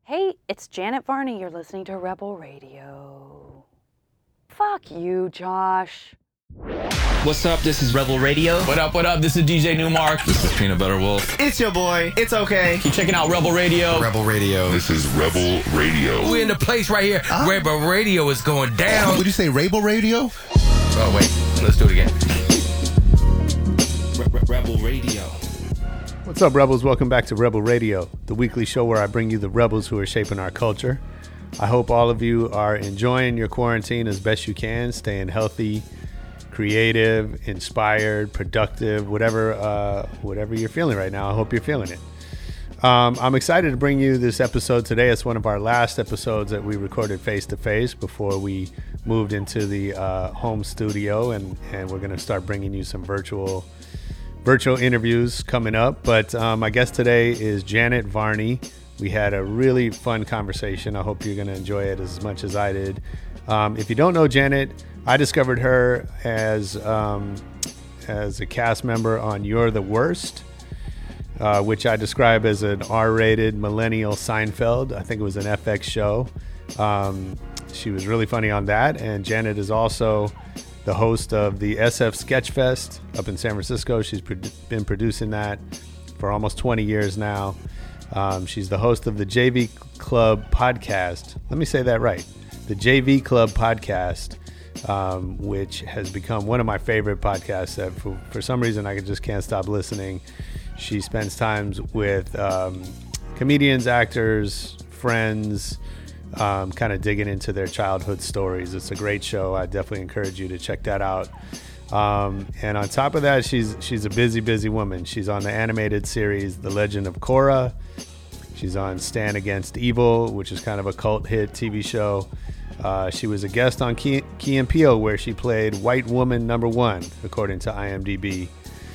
Hey, it's Janet Varney. You're listening to Rebel Radio. Fuck you, Josh. What's up? This is Rebel Radio. What up? This is DJ Newmark. This is Peanut Butter Wolf. It's your boy. It's okay. Keep checking out Rebel Radio. Rebel Radio. This is Rebel Radio. We're in the place right here. Rebel Radio is going down. Would you say Rebel Radio? Oh, wait. Let's do it again. Rebel Radio. What's up, Rebels? Welcome back to Rebel Radio, the weekly show where I bring you the rebels who are shaping our culture. I hope all of you are enjoying your quarantine as best you can, staying healthy, creative, inspired, productive, whatever you're feeling right now. I hope you're feeling it. I'm excited to bring you this episode today. It's one of our last episodes that we recorded face-to-face before we moved into the home studio, and we're going to start bringing you some virtual interviews coming up. But my guest today is Janet Varney. We had a really fun conversation. I hope you're going to enjoy it as much as I did. If you don't know Janet, I discovered her as a cast member on You're the Worst, which I describe as an R-rated millennial Seinfeld. I think it was an FX show. She was really funny on that. And Janet is also the host of the SF Sketchfest up in San Francisco. She's been producing that for almost 20 years now. She's the host of the JV Club podcast. Let me say that right. The JV Club podcast, which has become one of my favorite podcasts that for some reason I just can't stop listening. She spends times with comedians, actors, friends, kind of digging into their childhood stories. It's a great show. I definitely encourage you to check that out. And on top of that, she's a busy woman. She's on the animated series The Legend of Korra. She's on Stand Against Evil, which is kind of a cult hit TV show. She was a guest on Key and Peele, where she played White Woman Number 1, according to IMDb.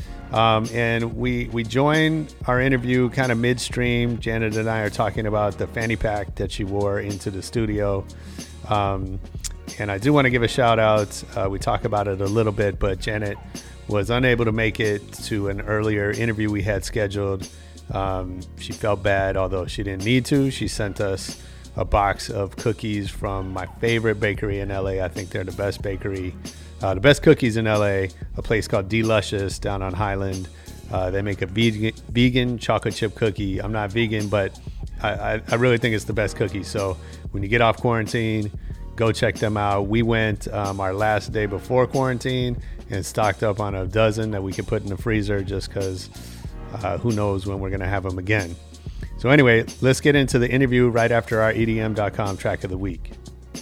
And we joined our interview kind of midstream. Janet and I are talking about the fanny pack that she wore into the studio. And I do want to give a shout out. We talk about it a little bit, but Janet was unable to make it to an earlier interview we had scheduled. She felt bad, although she didn't need to. She sent us a box of cookies from my favorite bakery in LA. I think they're the best bakery, the best cookies in LA, a place called Deluscious down on Highland. They make a vegan chocolate chip cookie. I'm not vegan, but I really think it's the best cookie. So when you get off quarantine, go check them out. We went our last day before quarantine and stocked up on a dozen that we could put in the freezer just because who knows when we're going to have them again. So anyway, let's get into the interview right after our EDM.com track of the week.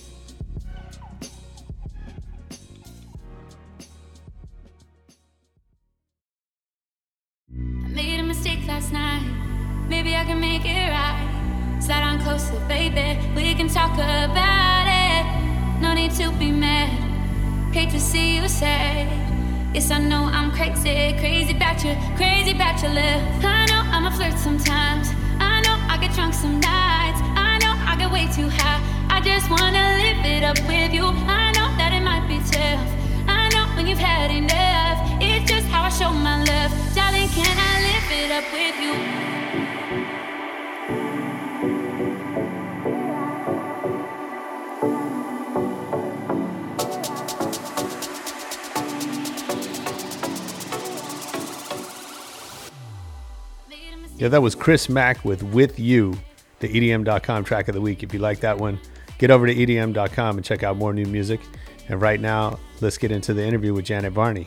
I made a mistake last night. Maybe I can make it right. Slide on closer, baby. We can talk about it. No need to be mad. Hate to see you sad. Yes, I know I'm crazy about you, crazy about your love. I know I'm a flirt sometimes. I know I get drunk some nights. I know I get way too high. I just wanna live it up with you. I know that it might be tough. I know when you've had enough. It's just how I show my love. Darling, can I live it up with you? Yeah, that was Chris Mack with You, the EDM.com track of the week. If you like that one, get over to EDM.com and check out more new music. And right now, let's get into the interview with Janet Varney.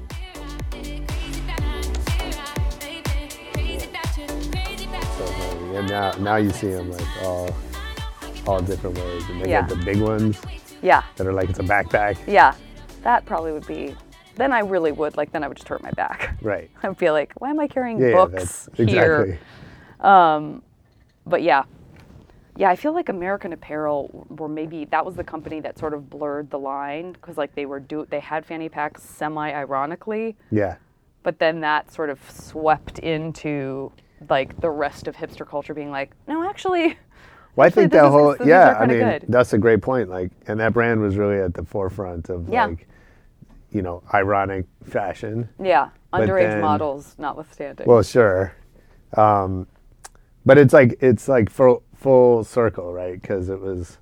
And now you see them like all different ways. And they got the big ones. Yeah. That are like it's a backpack. Yeah. That probably would be. Then I really would then I would just hurt my back. Right. I'd feel like, why am I carrying books here? Exactly. But yeah, I feel like American Apparel that was the company that sort of blurred the line because like they had fanny packs semi-ironically. Yeah. But then that sort of swept into like the rest of hipster culture being like, no, actually. Well, I think that whole good. That's a great point. Like, and that brand was really at the forefront of like. Ironic fashion. Yeah, underage models notwithstanding. Well, sure. But it's like for full circle, right? Because it was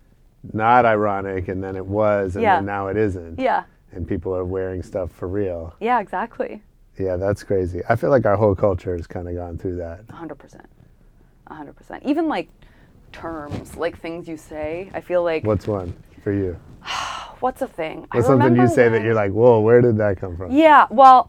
not ironic, and then it was, and Yeah. then now it isn't. Yeah. And people are wearing stuff for real. Yeah, exactly. Yeah, that's crazy. I feel like our whole culture has kind of gone through that. 100%. 100%. Even like terms, like things you say. I feel like What's one for you? what's a thing? What's something you remember say that when- you're like, whoa, where did that come from? Yeah, well,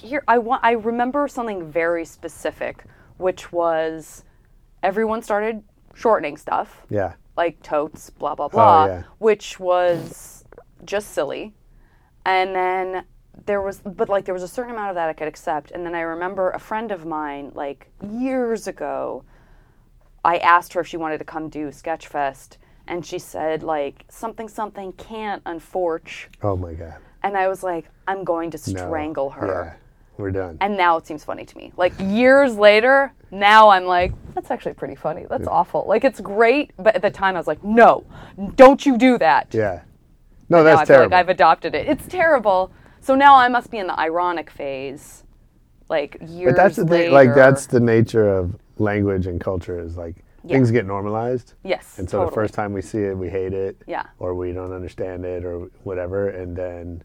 I remember something very specific, which was everyone started shortening stuff, Yeah. like totes, blah blah blah, yeah. which was just silly. And then there was a certain amount of that I could accept. And then I remember a friend of mine, like years ago, I asked her if she wanted to come do Sketchfest, and she said like something can't unforge. Oh my God. And I was like, I'm going to No. strangle her. Yeah. We're done. And now it seems funny to me. Like years later, now I'm like, that's actually pretty funny. That's awful. Like it's great, but at the time I was like, no, don't you do that. Yeah. No, Now that's I feel terrible. like I've adopted it. It's terrible. So now I must be in the ironic phase. Like years But that's the later. thing, like that's the nature of language and culture is like Yeah. things get normalized. Yes, And so totally. the first time we see it, we hate it. Yeah. Or we don't understand it or whatever. And then,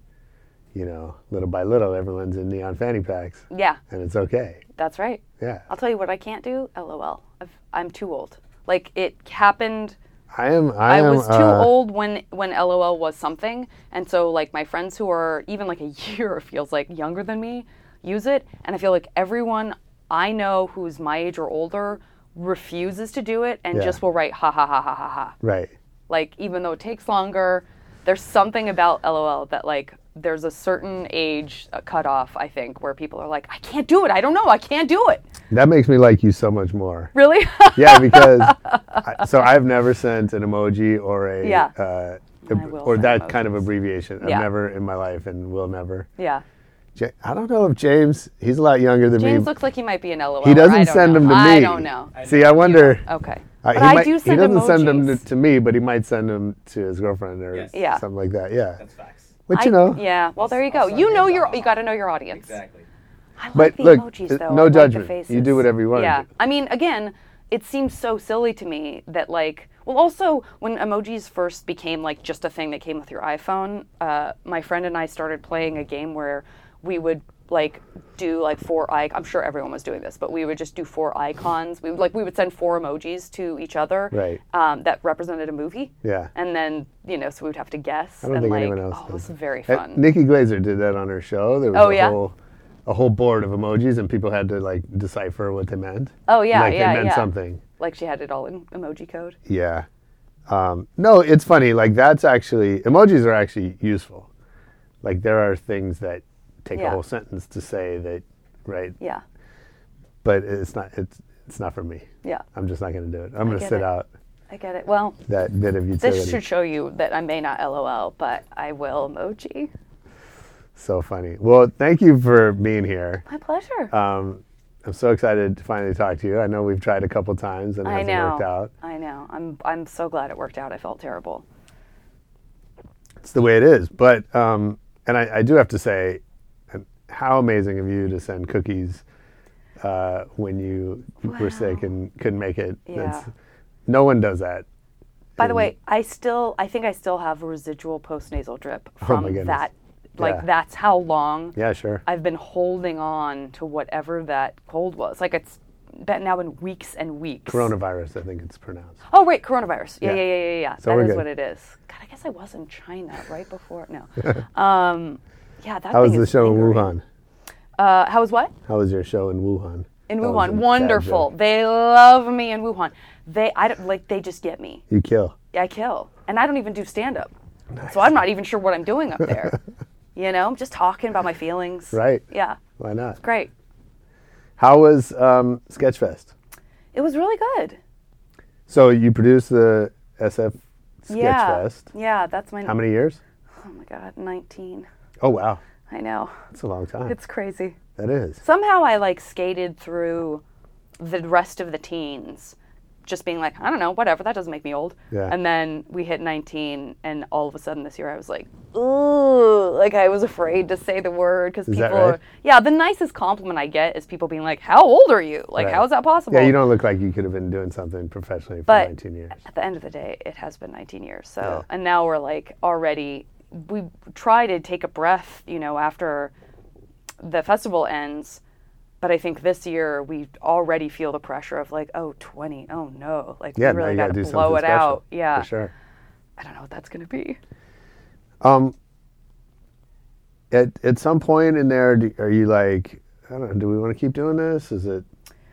little by little, everyone's in neon fanny packs. Yeah, And it's okay. that's right. Yeah. I'll tell you what I can't do. LOL. I'm too old. Like it happened. I was too old when LOL was something, and so like my friends who are even like a year feels like younger than me use it, and I feel like everyone I know who's my age or older refuses to do it and Yeah. just will write ha ha ha ha ha ha. Right. Like even though it takes longer, there's something about LOL that like there's a certain age cutoff I think where people are like I can't do it. I don't know. I can't do it. That makes me like you so much more. Really? Yeah, because so I've never sent an emoji or a Yeah. will or send that kind of emojis. abbreviation. I've Yeah. never in my life and will never. Yeah. I don't know if James. He's a lot younger than James me. looks like he might be an LOL. He doesn't I don't send know. them to me. I don't know. See, I wonder. Okay. He But I might- do send He doesn't send them emojis. to me, but he might send them to his girlfriend or Yes. Yeah. something like that. Yeah. That's facts. But you know. Yeah. Well, there you go. You know you got to know your audience. Exactly. I like But the look, emojis though. no I like the judgment. You faces. do whatever you want to Yeah. do. I mean, again, it seems so silly to me that like, well, also when emojis first became like just a thing that came with your iPhone, my friend and I started playing a game where we would like do like I'm sure everyone was doing this, but we would just do 4 icons. We would send 4 emojis to each other Right. that represented a movie. Yeah. And then so we would have to guess. I don't and think like, anyone else it was does. very And fun. Nikki Glazer did that on her show. There was Oh, yeah? a whole board of emojis, and people had to like decipher what they meant. Oh, yeah, like yeah, they meant yeah. something. Like she had it all in emoji code. Yeah. No, it's funny. Like that's actually emojis are actually useful. Like there are things that take a Yeah. whole sentence to say that, right? Yeah. But it's not for me. Yeah. I'm just not going to do it. I'm going to get sit it. out I get it. Well, that bit of utility. this should show you that I may not LOL, but I will emoji. So funny. Well, thank you for being here. My pleasure. I'm so excited to finally talk to you. I know we've tried a couple times and it I hasn't know. worked out. I know. I'm so glad it worked out. I felt terrible. It's the way it is. But and I do have to say, how amazing of you to send cookies when you were sick and couldn't make it. Yeah. No one does that. By the way, I think I still have residual postnasal drip Oh from my goodness. that. Like Yeah. that's how long Yeah, sure. I've been holding on to whatever that cold was. Like it's now been weeks and weeks. Coronavirus, I think it's pronounced. Oh, right, coronavirus. Yeah. So That we're is good. what it is. God, I guess I was in China right before. No. Yeah, that How was thing the is show in lingering. Wuhan? How was what? How was your show in Wuhan? In That was Wuhan, a bad wonderful. joke. They love me in Wuhan. They just get me. You kill. I kill, and I don't even do stand up, so I'm not even sure what I'm doing up there. I'm just talking about my feelings. Right. Yeah, Why not? great. How was Sketchfest? It was really good. So you produced the SF Yeah. Sketchfest. Yeah, that's my. How many years? Oh my God, 19. Oh, wow. I know. That's a long time. It's crazy. That is. Somehow I skated through the rest of the teens just being like, I don't know, whatever, that doesn't make me old. Yeah. And then we hit 19, and all of a sudden this year I was like, ooh, like I was afraid to say the word because people that right? Yeah, the nicest compliment I get is people being like, how old are you? Like, Right. how is that possible? Yeah, you don't look like you could have been doing something professionally for But 19 years. at the end of the day, it has been 19 years. So, Yeah. and now we're like already, we try to take a breath, you know, after the festival ends. But I think this year we already feel the pressure of like, oh, 20, oh no, like Yeah, we really now you got to gotta do blow it something special, out. Yeah, For sure. I don't know what that's gonna be. At some point in there, are you like, I don't know, do we want to keep doing this? Is it,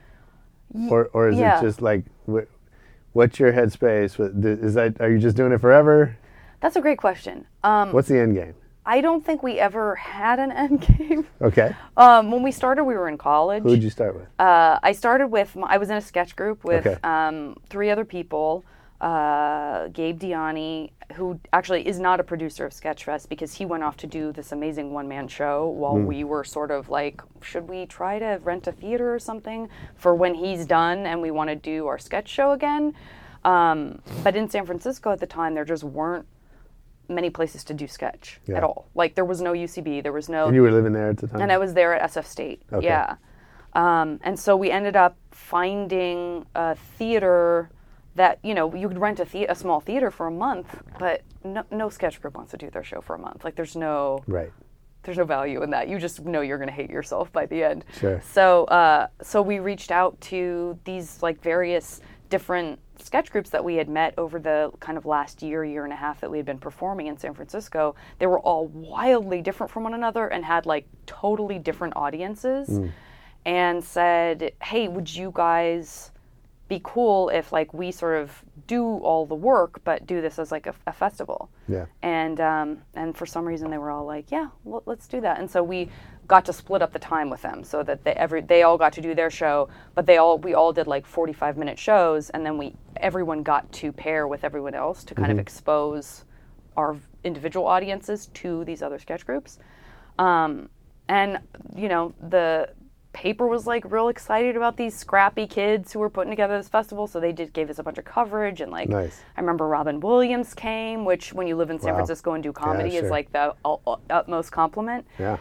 or is yeah. it just like, what's your headspace? Are you just doing it forever? That's a great question. What's the end game? I don't think we ever had an end game. Okay. When we started, we were in college. Who'd you start with? I started with, I was in a sketch group with Okay. 3 other people. Gabe Diani, who actually is not a producer of Sketchfest because he went off to do this amazing one-man show while we were sort of like, should we try to rent a theater or something for when he's done and we want to do our sketch show again? But in San Francisco at the time, there just weren't many places to do sketch Yeah. at all. Like there was no UCB, there was no... And you were living there at the time? And I was there at SF State. Okay. Yeah. And so we ended up finding a theater that, you know, you could rent a small theater for a month, but no sketch group wants to do their show for a month. Like there's no value in that. You just know you're going to hate yourself by the end. Sure. So we reached out to these like various different sketch groups that we had met over the kind of last year and a half that we had been performing in San Francisco. They were all wildly different from one another and had like totally different audiences, and said, hey, would you guys be cool if like we sort of do all the work but do this as like a festival? Yeah. And for some reason they were all like, yeah, well, let's do that. And so we got to split up the time with them so that they all got to do their show, but we all did like 45-minute shows, and then everyone got to pair with everyone else to kind of expose our individual audiences to these other sketch groups. And you know, the paper was like real excited about these scrappy kids who were putting together this festival, so they gave us a bunch of coverage, and like Nice. I remember Robin Williams came, which when you live in San Wow. Francisco and do comedy sure. is like the utmost compliment. Yeah.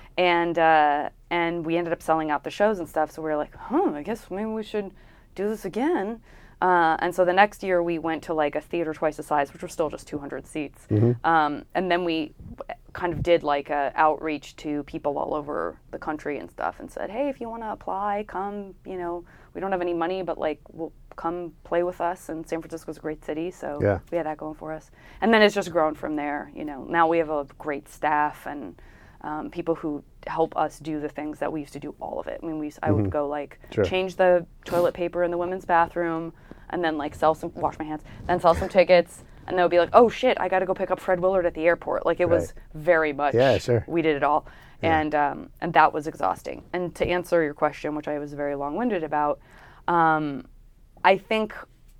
And we ended up selling out the shows and stuff, so we were like, I guess maybe we should do this again. And so the next year we went to like a theater twice the size, which was still just 200 seats. And then we kind of did like a outreach to people all over the country and stuff, and said, hey, if you want to apply, come, you know, we don't have any money, but like we'll come play with us. And San Francisco's a great city, so Yeah. we had that going for us. And then it's just grown from there. You know, now we have a great staff and people who help us do the things that we used to do, all of it. I mean, I would go like Sure. change the toilet paper in the women's bathroom, and then like wash my hands, then sell some tickets, and they'll be like, oh shit, I got to go pick up Fred Willard at the airport. Like it was very much, Yeah, sure. we did it all. And that was exhausting. And to answer your question, which I was very long-winded about, I think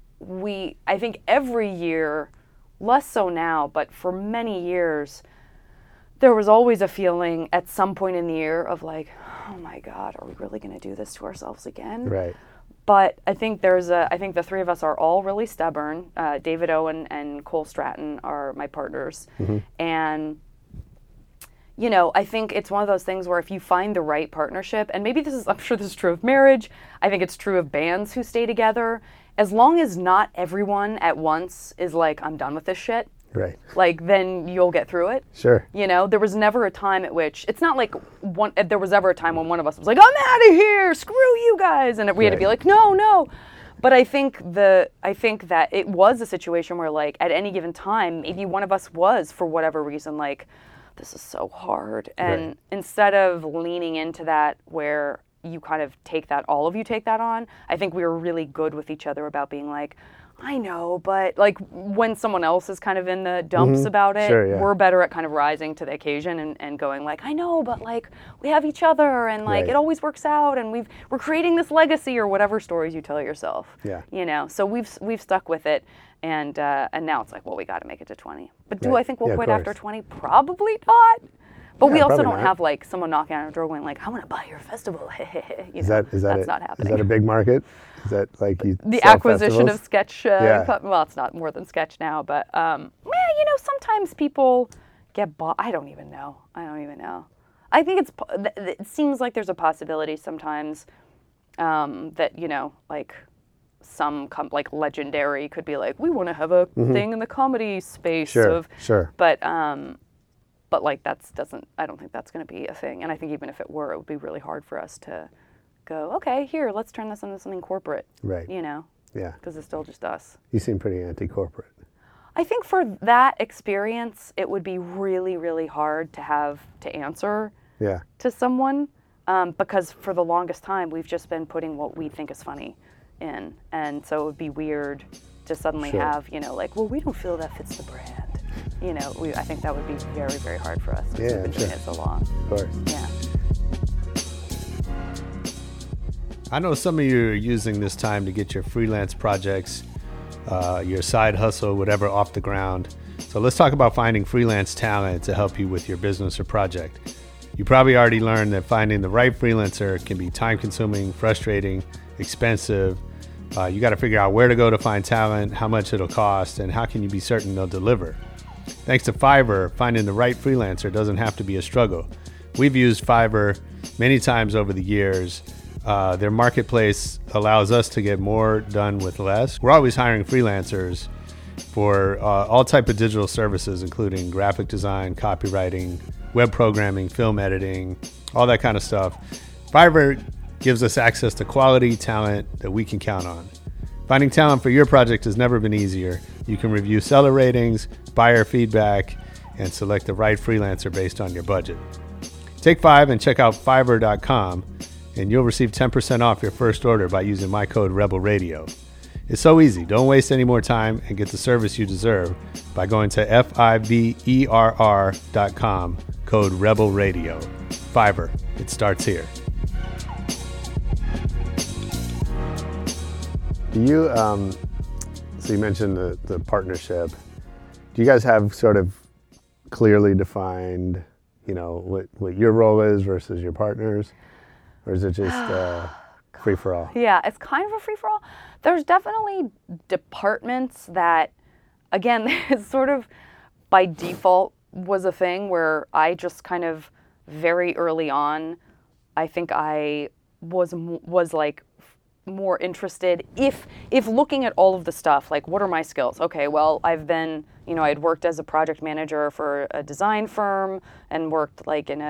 every year, less so now, but for many years, there was always a feeling at some point in the year of like, oh my God, are we really going to do this to ourselves again? Right. But I think I think the 3 of us are all really stubborn. David Owen and Cole Stratton are my partners. And, you know, I think it's one of those things where if you find the right partnership, and maybe I'm sure this is true of marriage, I think it's true of bands who stay together, as long as not everyone at once is like, I'm done with this shit. Right. Like, then you'll get through it. Sure. You know, there was never a time at which, it's not like there was ever a time when one of us was like, I'm out of here, screw you guys. And we had to be like, no. But I think that it was a situation where like at any given time, maybe one of us was, for whatever reason, like, this is so hard. And instead of leaning into that where you kind of all of you take that on, I think we were really good with each other about being like, I know, but like when someone else is kind of in the dumps about it, Sure, yeah. we're better at kind of rising to the occasion and going like, I know, but like we have each other, and like it always works out, and we're creating this legacy, or whatever stories you tell yourself. Yeah. You know, so we've stuck with it, and now it's like, well, we got to make it to 20. But do I think we'll quit after 20? Probably not. But we Yeah, also probably don't not. have like someone knocking on our door going like, I want to buy your festival. Is that That's not happening. Is that a big market? Is that like you The sell acquisition festivals? of Sketch, well, it's not more than Sketch now, but sometimes people get bought. I don't even know. I think it seems like there's a possibility sometimes that like like Legendary could be like, we want to have a thing in the comedy space Sure. but like I don't think that's going to be a thing. And I think even if it were, it would be really hard for us to go, okay, here, let's turn this into something corporate. Right. Yeah. Yeah. Because it's still just us. You seem pretty anti-corporate. I think for that experience, it would be really, really hard to have to answer Yeah. to someone because for the longest time, we've just been putting what we think is funny in. And so it would be weird to suddenly Sure. have, like, well, we don't feel that fits the brand. I think that would be very, very hard for us because Yeah, we've been doing sure. it so long. Of course. Yeah. I know some of you are using this time to get your freelance projects, your side hustle, whatever, off the ground. So let's talk about finding freelance talent to help you with your business or project. You probably already learned that finding the right freelancer can be time-consuming, frustrating, expensive. You got to figure out where to go to find talent, how much it'll cost, and how can you be certain they'll deliver. Thanks to Fiverr, finding the right freelancer doesn't have to be a struggle. We've used Fiverr many times over the years. Their marketplace allows us to get more done with less. We're always hiring freelancers for all type of digital services, including graphic design, copywriting, web programming, film editing, all that kind of stuff. Fiverr gives us access to quality talent that we can count on. Finding talent for your project has never been easier. You can review seller ratings, buyer feedback, and select the right freelancer based on your budget. Take 5 and check out Fiverr.com, and you'll receive 10% off your first order by using my code Rebel Radio. It's so easy. Don't waste any more time and get the service you deserve by going to Fiverr.com, code Rebel Radio. Fiverr. It starts here. Do you, so you mentioned the partnership. Do you guys have sort of clearly defined, what your role is versus your partners? Or is it just free for all? Yeah, it's kind of a free-for-all. There's definitely departments that, again, it's sort of by default was a thing where I just kind of very early on, I think I was like more interested if looking at all of the stuff, like what are my skills? Okay, well, I've been, I'd worked as a project manager for a design firm and worked like in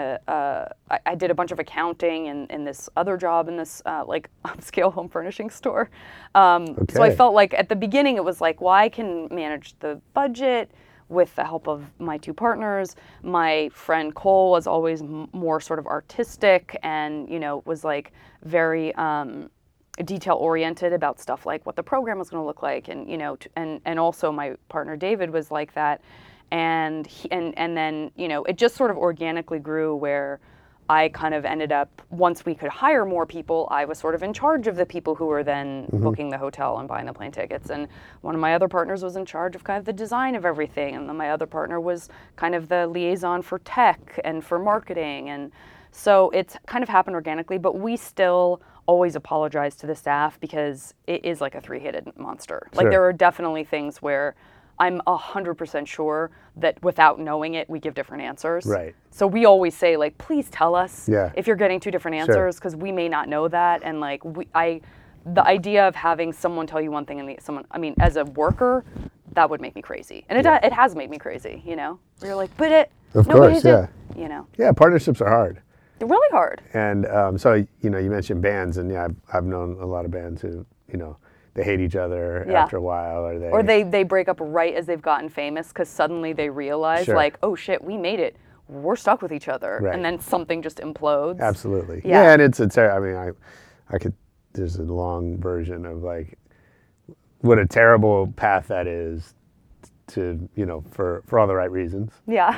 I did a bunch of accounting in this other job in this like upscale home furnishing store. So I felt like at the beginning it was like, well, I can manage the budget with the help of my two partners. My friend Cole was always more sort of artistic and, was like very detail oriented about stuff like what the program was going to look like, and and also my partner David was like that, and then it just sort of organically grew where I kind of ended up, once we could hire more people, I was sort of in charge of the people who were then booking the hotel and buying the plane tickets, and one of my other partners was in charge of kind of the design of everything, and then my other partner was kind of the liaison for tech and for marketing, and so it's kind of happened organically, but we still always apologize to the staff because it is like a three-headed monster. Like there are definitely things where I'm 100% sure that without knowing it, we give different answers. Right. So we always say like, please tell us Yeah. if you're getting two different answers because we may not know that. And like the idea of having someone tell you one thing and as a worker, that would make me crazy. And it has made me crazy, Where you're like, but Of course, yeah. Yeah, partnerships are hard. They're really hard. And so, you mentioned bands, and yeah, I've known a lot of bands who, they hate each other after a while, or they break up right as they've gotten famous because suddenly they realize like, oh shit, we made it. We're stuck with each other. Right. And then something just implodes. Absolutely. Yeah, and it's I could, there's a long version of like what a terrible path that is to, for all the right reasons. Yeah.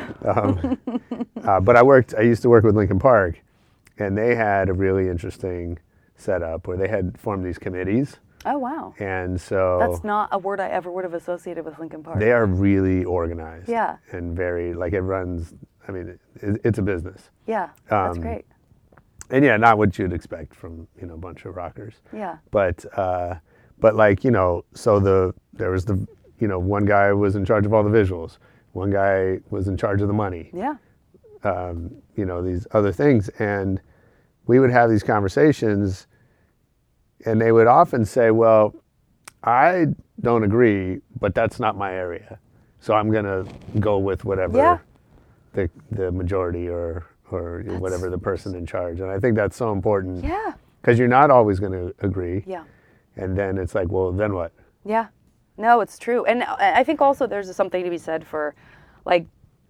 But I used to work with Linkin Park, and they had a really interesting setup where they had formed these committees. Oh, wow. And so that's not a word I ever would have associated with Linkin Park. they are really organized. Yeah. And very, like, it runs I mean, it's a business. Yeah, that's great. And yeah, not what you'd expect from, a bunch of rockers. Yeah. But like, so there was the, one guy was in charge of all the visuals. One guy was in charge of the money. Yeah. These other things. And we would have these conversations and they would often say, well, I don't agree, but that's not my area. So I'm going to go with whatever the majority or whatever the person in charge. And I think that's so important. Yeah. Because you're not always going to agree. Yeah. And then it's like, well, then what? Yeah. No, it's true. And I think also there's something to be said for, like,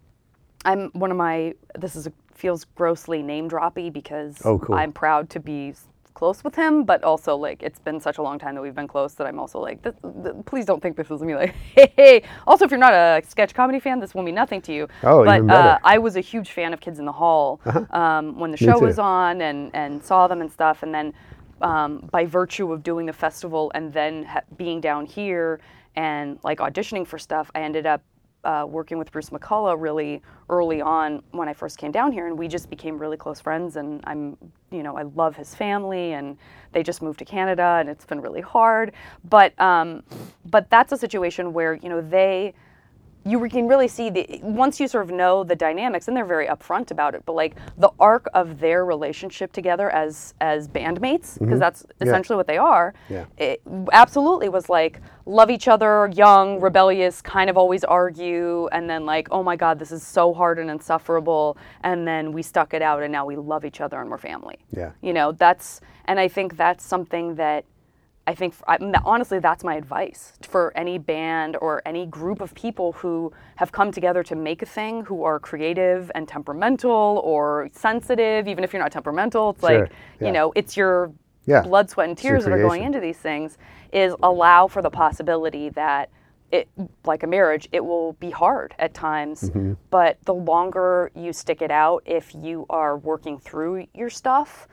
feels grossly name droppy because cool. I'm proud to be close with him, but also, like, it's been such a long time that we've been close that I'm also like, please don't think this is me, like, hey. Also, if you're not a sketch comedy fan, this will mean nothing to you. Oh, but even better. I was a huge fan of Kids in the Hall when the show was on and saw them and stuff, and then by virtue of doing the festival and then being down here and like auditioning for stuff, I ended up working with Bruce McCullough really early on when I first came down here, and we just became really close friends. And I love his family, and they just moved to Canada, and it's been really hard. But that's a situation where you can really see once you sort of know the dynamics, and they're very upfront about it, but like the arc of their relationship together as bandmates, because that's essentially what they are, it absolutely was like love each other, young, rebellious, kind of always argue, and then like, oh my God, this is so hard and insufferable, and then we stuck it out, and now we love each other and we're family. Yeah. And I think that's something that honestly, that's my advice for any band or any group of people who have come together to make a thing, who are creative and temperamental or sensitive. Even if you're not temperamental, it's Sure. like, Yeah. it's your blood, sweat, and It's your tears that are going creation. into these things, is allow for the possibility that it, like a marriage, it will be hard at times, but the longer you stick it out, if you are working through your stuff,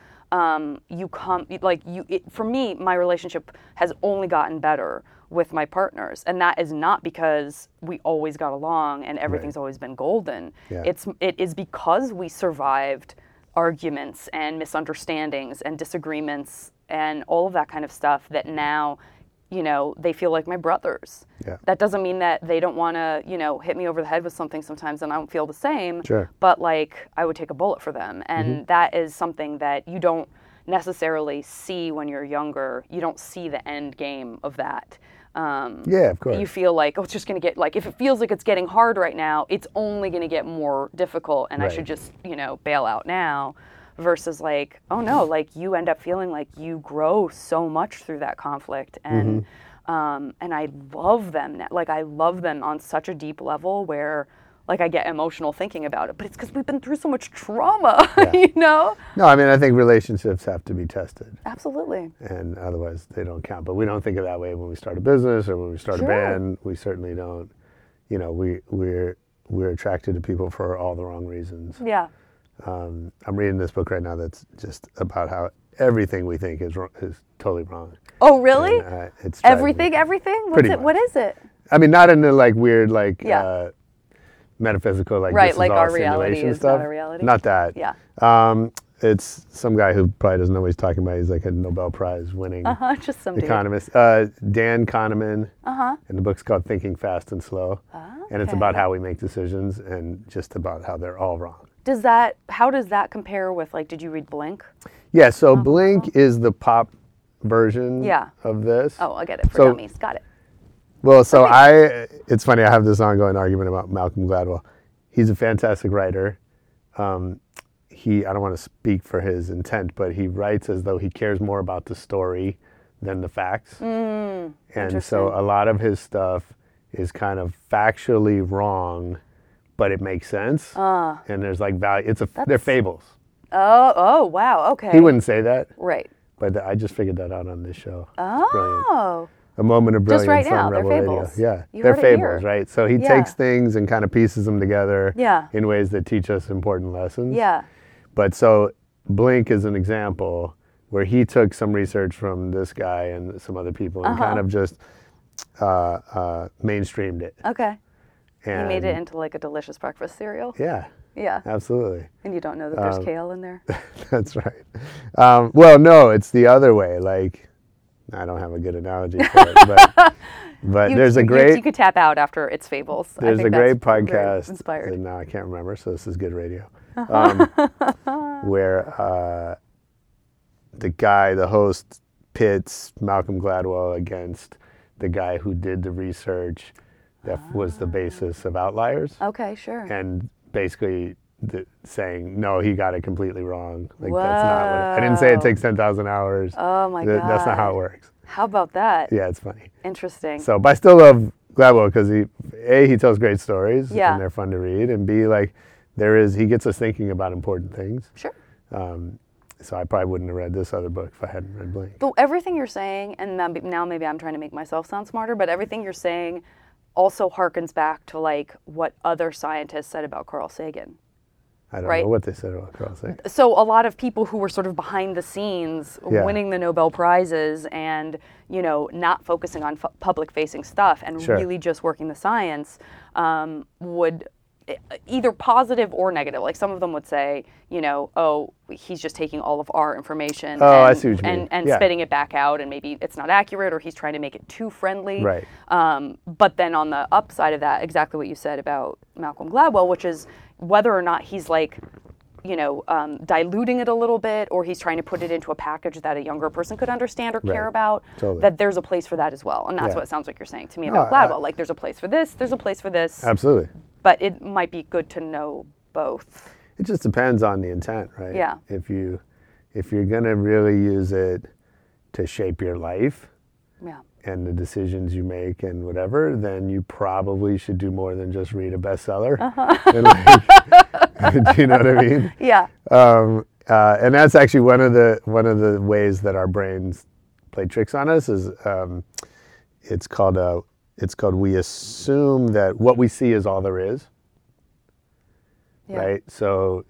for me, my relationship has only gotten better with my partners, and that is not because we always got along and everything's always been golden. Yeah. It is because we survived arguments and misunderstandings and disagreements and all of that kind of stuff that now, they feel like my brothers. Yeah. That doesn't mean that they don't want to, hit me over the head with something sometimes, and I don't feel the same. Sure. But like, I would take a bullet for them, and that is something that you don't necessarily see when you're younger. You don't see the end game of that. Yeah, of course. You feel like, it's just going to get, like, if it feels like it's getting hard right now, it's only going to get more difficult, and I should just, bail out now. Versus like, oh no, like you end up feeling like you grow so much through that conflict, and I love them now. Like, I love them on such a deep level where, like, I get emotional thinking about it, but it's because we've been through so much trauma, No, I mean, I think relationships have to be tested. Absolutely. And otherwise they don't count. But we don't think of that way when we start a business or when we start a band. We certainly don't. We're attracted to people for all the wrong reasons. Yeah. I'm reading this book right now that's just about how everything we think is totally wrong. Oh, really? And, it's Everything? Pretty much. What is it? I mean, not in the like weird metaphysical like Right, this is like all our reality simulation is stuff. not a reality? Not that. Yeah. It's some guy who probably doesn't know what he's talking about. He's like a Nobel Prize winning Just some dude. economist. Dan Kahneman. And the book's called Thinking Fast and Slow. And it's about how we make decisions and just about how they're all wrong. How does that compare with, like, did you read Blink? Yeah, so Blink is the pop version of this. Oh, I get it. For dummies. Got it. Well, so it's funny, I have this ongoing argument about Malcolm Gladwell. He's a fantastic writer. I don't want to speak for his intent, but he writes as though he cares more about the story than the facts. And so a lot of his stuff is kind of factually wrong, but it makes sense. And there's like value. They're fables. Oh, wow. Okay. He wouldn't say that. Right. But I just figured that out on this show. Oh. A moment of brilliance Just right now, on they're Rebel fables. Radio. Yeah, You they're heard it fables, here. right? So he takes things and kind of pieces them together in ways that teach us important lessons. Yeah. But so Blink is an example where he took some research from this guy and some other people and kind of just mainstreamed it. Okay. He And made it into like a delicious breakfast cereal. Yeah, Yeah. absolutely. And you don't know that there's kale in there. That's right. Well, no, it's the other way. Like, I don't have a good analogy for it, but there's a great. You could tap out after its fables. There's I think a great that's very podcast. Inspired. And now I can't remember, so this is good radio. Where the host pits Malcolm Gladwell against the guy who did the research that was the basis of Outliers, Okay, sure. and basically saying no, he got it completely wrong. Like that's not what I didn't say. It takes 10,000 hours. Oh my God. That's not how it works. How about that? Yeah, it's funny. Interesting. So, but I still love Gladwell because he tells great stories, Yeah. and they're fun to read, and B, like he gets us thinking about important things. Sure. So I probably wouldn't have read this other book if I hadn't read Blink. But everything you're saying, and now maybe I'm trying to make myself sound smarter, but everything you're saying also harkens back to like what other scientists said about Carl Sagan. I don't Right. know what they said about Carl Sagan. So a lot of people who were sort of behind the scenes, Yeah. winning the Nobel Prizes, and not focusing on public-facing stuff and Sure. really just working the science, would either positive or negative. Like some of them would say, oh, he's just taking all of our information Oh, I see what you mean. and Yeah. spitting it back out, and maybe it's not accurate, or he's trying to make it too friendly. Right. But then on the upside of that, exactly what you said about Malcolm Gladwell, which is whether or not he's like, diluting it a little bit, or he's trying to put it into a package that a younger person could understand or care Right. about, Totally. that there's a place for that as well. And that's Yeah. what it sounds like you're saying to me No, about Gladwell. Like there's a place for this, there's a place for this, Absolutely. but it might be good to know both. It just depends on the intent, right? Yeah. If you're gonna really use it to shape your life Yeah. and the decisions you make and whatever, then you probably should do more than just read a bestseller. And do you know what I mean? Yeah. And that's actually one of the ways that our brains play tricks on us is it's called we assume that what we see is all there is. Yeah. Right. So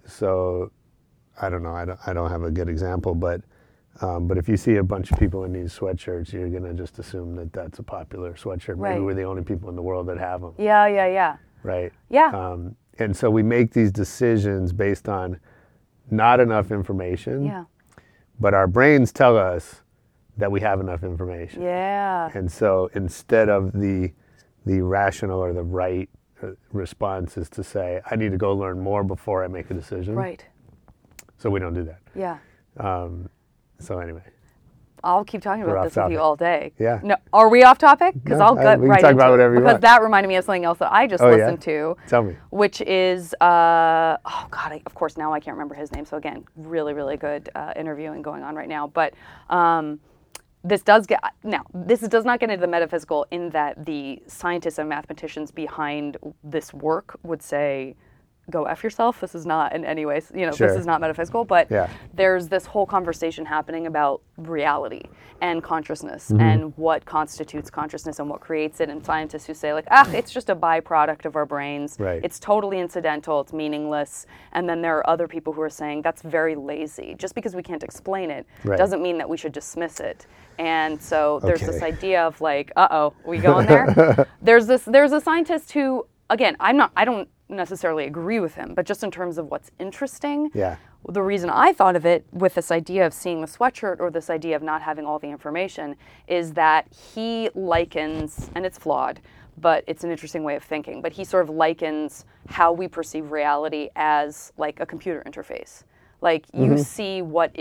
I don't know. I don't have a good example, but if you see a bunch of people in these sweatshirts, you're gonna just assume that that's a popular sweatshirt. Maybe Right. we're the only people in the world that have them. Yeah. Right. Yeah. And so we make these decisions based on not enough information. Yeah. But our brains tell us that we have enough information. Yeah. And so instead of the rational or the right response is to say, I need to go learn more before I make a decision. Right. So we don't do that. Yeah. So anyway. I'll keep talking We're about off this with topic. you all day. Yeah. No, are we off topic? Because No, I'll get we can right talk into about it. whatever you Because want. that reminded me of something else that I just Oh, yeah? listened to. Tell me. Which is, of course, now I can't remember his name. So again, really, really good interviewing going on right now. But this does not get into the metaphysical in that the scientists and mathematicians behind this work would say, go F yourself. This is not in any way, Sure. this is not metaphysical, but Yeah. there's this whole conversation happening about reality and consciousness Mm-hmm. and what constitutes consciousness and what creates it. And scientists who say like, it's just a byproduct of our brains. Right. It's totally incidental. It's meaningless. And then there are other people who are saying that's very lazy. Just because we can't explain it Right. doesn't mean that we should dismiss it. And so there's this Okay. idea of like, we going there? There's a scientist who, again, I don't necessarily agree with him, but just in terms of what's interesting, Yeah. the reason I thought of it with this idea of seeing the sweatshirt or this idea of not having all the information is that he likens, and it's flawed, but it's an interesting way of thinking, but he sort of likens how we perceive reality as like a computer interface. Like you see what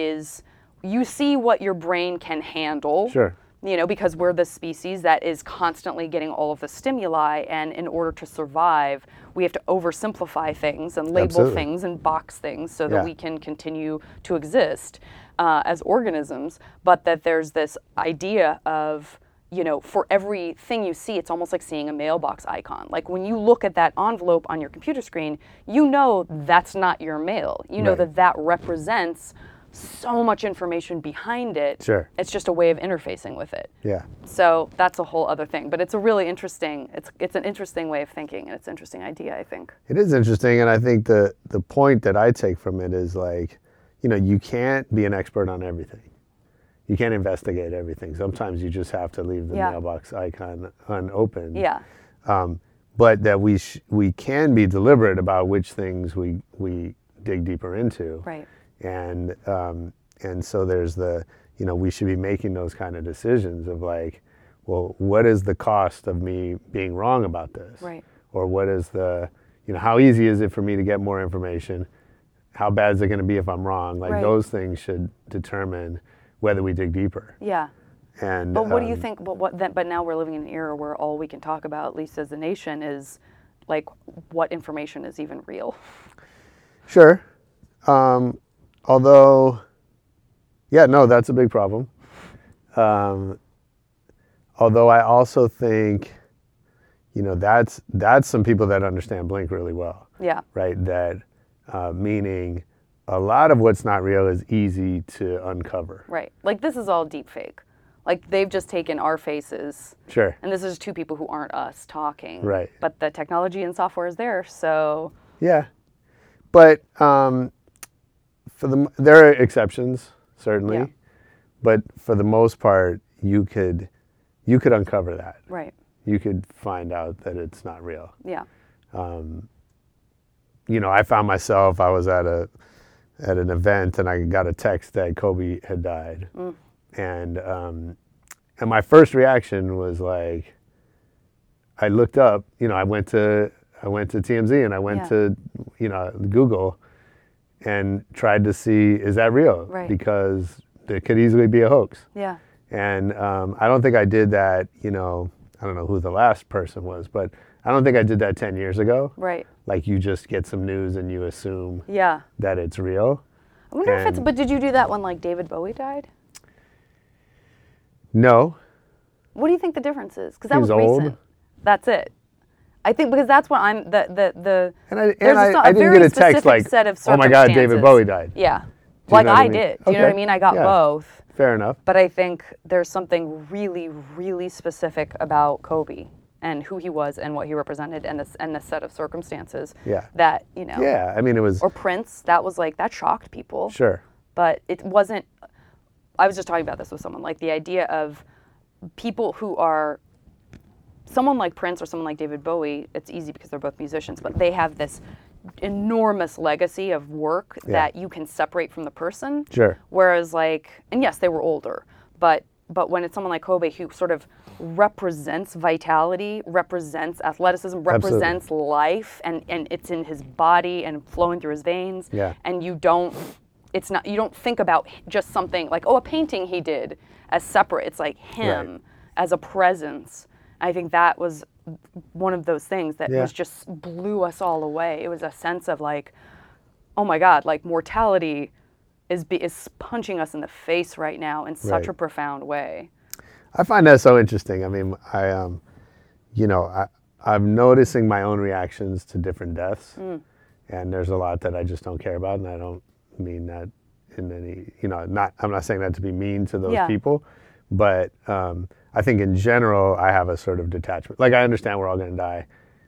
your brain can handle. Sure. Because we're the species that is constantly getting all of the stimuli, and in order to survive, we have to oversimplify things and label Absolutely. things and box things so that Yeah. we can continue to exist as organisms. But that there's this idea of, for everything you see, it's almost like seeing a mailbox icon. Like when you look at that envelope on your computer screen, that's not your mail. You know Right. that represents so much information behind it. Sure. It's just a way of interfacing with it. Yeah. So that's a whole other thing. But it's a really interesting, it's an interesting way of thinking, and it's an interesting idea, I think. It is interesting, and I think the point that I take from it is like, you can't be an expert on everything. You can't investigate everything. Sometimes you just have to leave the Yeah. mailbox icon unopened. Yeah. but that we can be deliberate about which things we dig deeper into. Right. And so there's we should be making those kind of decisions of like, well, what is the cost of me being wrong about this? Right. Or what is how easy is it for me to get more information? How bad is it going to be if I'm wrong? Like Right. those things should determine whether we dig deeper. Yeah. And But what do you think? But now we're living in an era where all we can talk about, at least as a nation, is like what information is even real. Sure. Although, yeah, no, that's a big problem. Although I also think, that's some people that understand Blink really well. Yeah. Right. That meaning a lot of what's not real is easy to uncover. Right. Like this is all deep fake. Like they've just taken our faces. Sure. And this is two people who aren't us talking. Right. But the technology and software is there, so. Yeah. But there are exceptions, certainly. Yeah. But for the most part, you could uncover that. Right. You could find out that it's not real. Yeah. I found myself, I was at an event and I got a text that Kobe had died. Mm. And my first reaction was like, I looked up, I went to TMZ and I went to, Google and tried to see, is that real? Right. Because it could easily be a hoax. Yeah. And I don't think I did that, I don't know who the last person was, but I don't think I did that 10 years ago. Right. Like you just get some news and you assume Yeah. that it's real. I wonder if but did you do that when like David Bowie died? No. What do you think the difference is? Because that He was was old. recent. That's it. I think because that's what I'm the. And I a didn't very get a text specific like, set of oh my God, David circumstances. Bowie died. Yeah. you Like know what I I mean? did. Do you know what I Okay. mean? I got Yeah. both. Fair enough. But I think there's something really, really specific about Kobe and who he was and what he represented and the set of circumstances. Yeah. That Yeah, I mean, it was... Or Prince. That was like that shocked people. Sure. But it wasn't. I was just talking about this with someone, like the idea of people who are someone like Prince or someone like David Bowie. It's easy because they're both musicians, but they have this enormous legacy of work that you can separate from the person. Sure. Whereas and yes, they were older, but when it's someone like Kobe who sort of represents vitality, represents athleticism, represents life, and it's in his body and flowing through his veins. Yeah. And you don't think about just something like, a painting he did as separate. It's like him as a presence. I think that was one of those things that was just blew us all away. It was a sense of like, oh my God, like mortality is punching us in the face right now in such a profound way. I find that so interesting. I mean, I'm noticing my own reactions to different deaths, and there's a lot that I just don't care about, and I don't mean that in any, I'm not saying that to be mean to those people, but I think in general, I have a sort of detachment. Like, I understand we're all going to die.